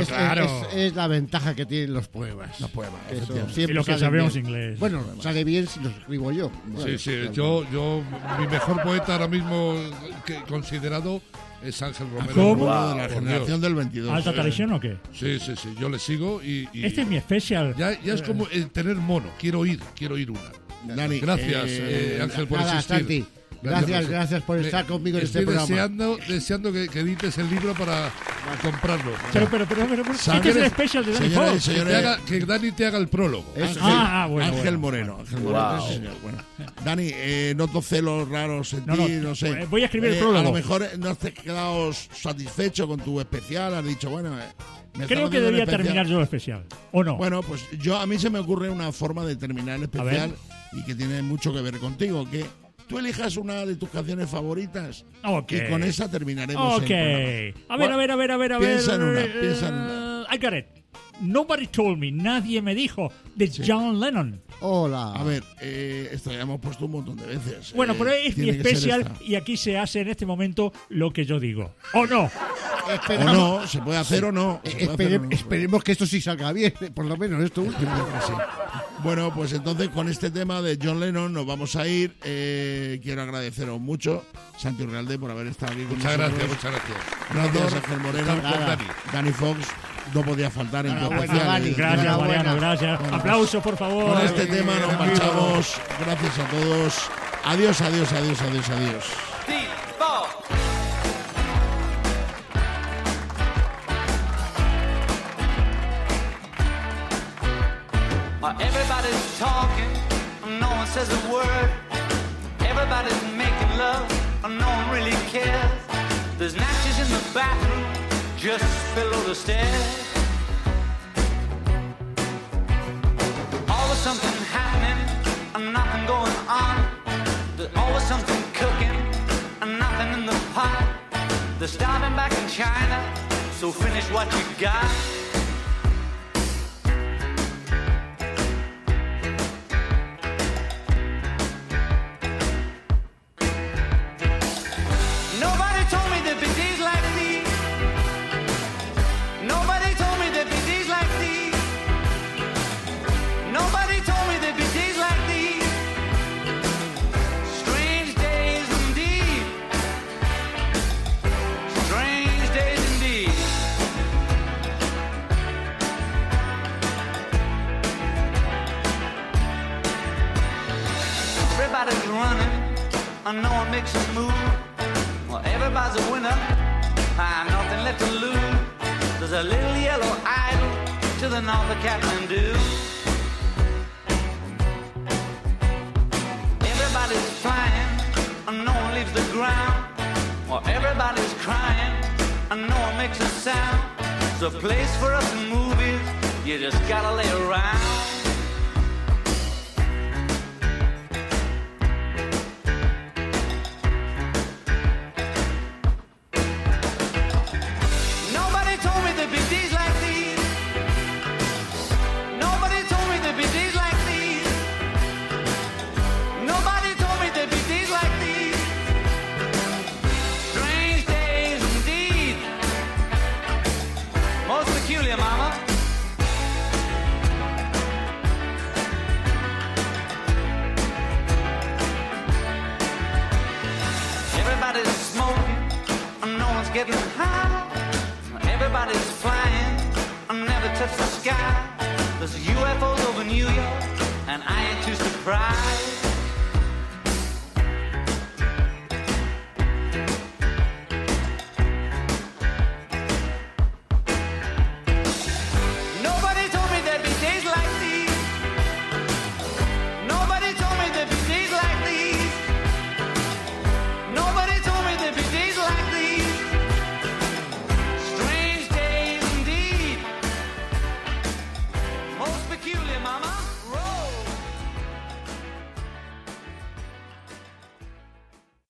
Es la ventaja que tienen los poemas. Los poemas, Que eso efectivamente. siempre Y los que salen sabemos bien. inglés. Bueno, sale bien si los escribo yo. Sí, yo, mi mejor poeta ahora mismo que considerado es Ángel Romero. ¿Cómo? De la Por generación Dios. del 22. ¿Alta traición o qué? Sí, yo le sigo y Este es mi especial. ya es como el tener mono. Quiero ir una. Dani, Gracias, Ángel, por Nada, existir. Santi. Gracias por estar conmigo en este Estoy programa. deseando que edites el libro para comprarlo. Pero, este es el especial de Danny Señoras y Fox. señores, Que Dani te haga el prólogo. Eso. Bueno. Ángel Moreno. Ángel Moreno, sí, señor. Bueno. Dani, noto celos raros en No, ti, no, no sé. voy a escribir el prólogo. A lo mejor no te has quedado satisfecho con tu especial, has dicho, bueno, me están Creo que haciendo un debía especial. terminar yo el especial. ¿O no? Bueno, pues a mí se me ocurre una forma de terminar el especial y que tiene mucho que ver contigo, que tú elijas una de tus canciones favoritas Ok. y con esa terminaremos Ok. el programa. A ver. Piensa en una. I got it. Nobody told me. Nadie me dijo. De John Lennon. Hola. A ver, esto ya hemos puesto un montón de veces. Bueno, pero es mi tiene que ser especial esta. y aquí se hace en este momento lo que yo digo. ¿O no? O no, se puede hacer o no. Se puede hacer o no. Esperemos que esto sí salga bien, por lo menos esto último. Sí. Bueno, pues entonces con este tema de John Lennon nos vamos a ir. Quiero agradeceros mucho, Santi Urralde, por haber estado aquí con Muchas nosotros. gracias. Gracias, Ángel Moreno. Nada. Dani Fox, no podía faltar en tu Enhorabuena, especial. Dani. Gracias, Enhorabuena. Mariano. Gracias. Bueno, Aplauso, por favor. Con este tema nos marchamos. Gracias a todos. Adiós. Everybody's talking, no one says a word. Everybody's making love, no one really cares. There's matches in the bathroom, just below the stairs. Always something happening, and nothing going on. There's always something cooking, and nothing in the pot. They're starting back in China, so finish what you got. Nobody told me there'd be days like these. Nobody told me there'd be days like these. Nobody told me there'd be days like these. Strange days indeed. Strange days indeed. Everybody's running, and no one makes a move. Well, everybody's a winner, and nothing left to lose. There's a little yellow idol to the north of Kathmandu. Everybody's flying, and no one leaves the ground. Well, everybody's crying, and no one makes a sound. It's a place for us in movies, you just gotta lay around. getting high. Everybody's flying, I never touch the sky. There's UFOs over New York, and I ain't too surprised.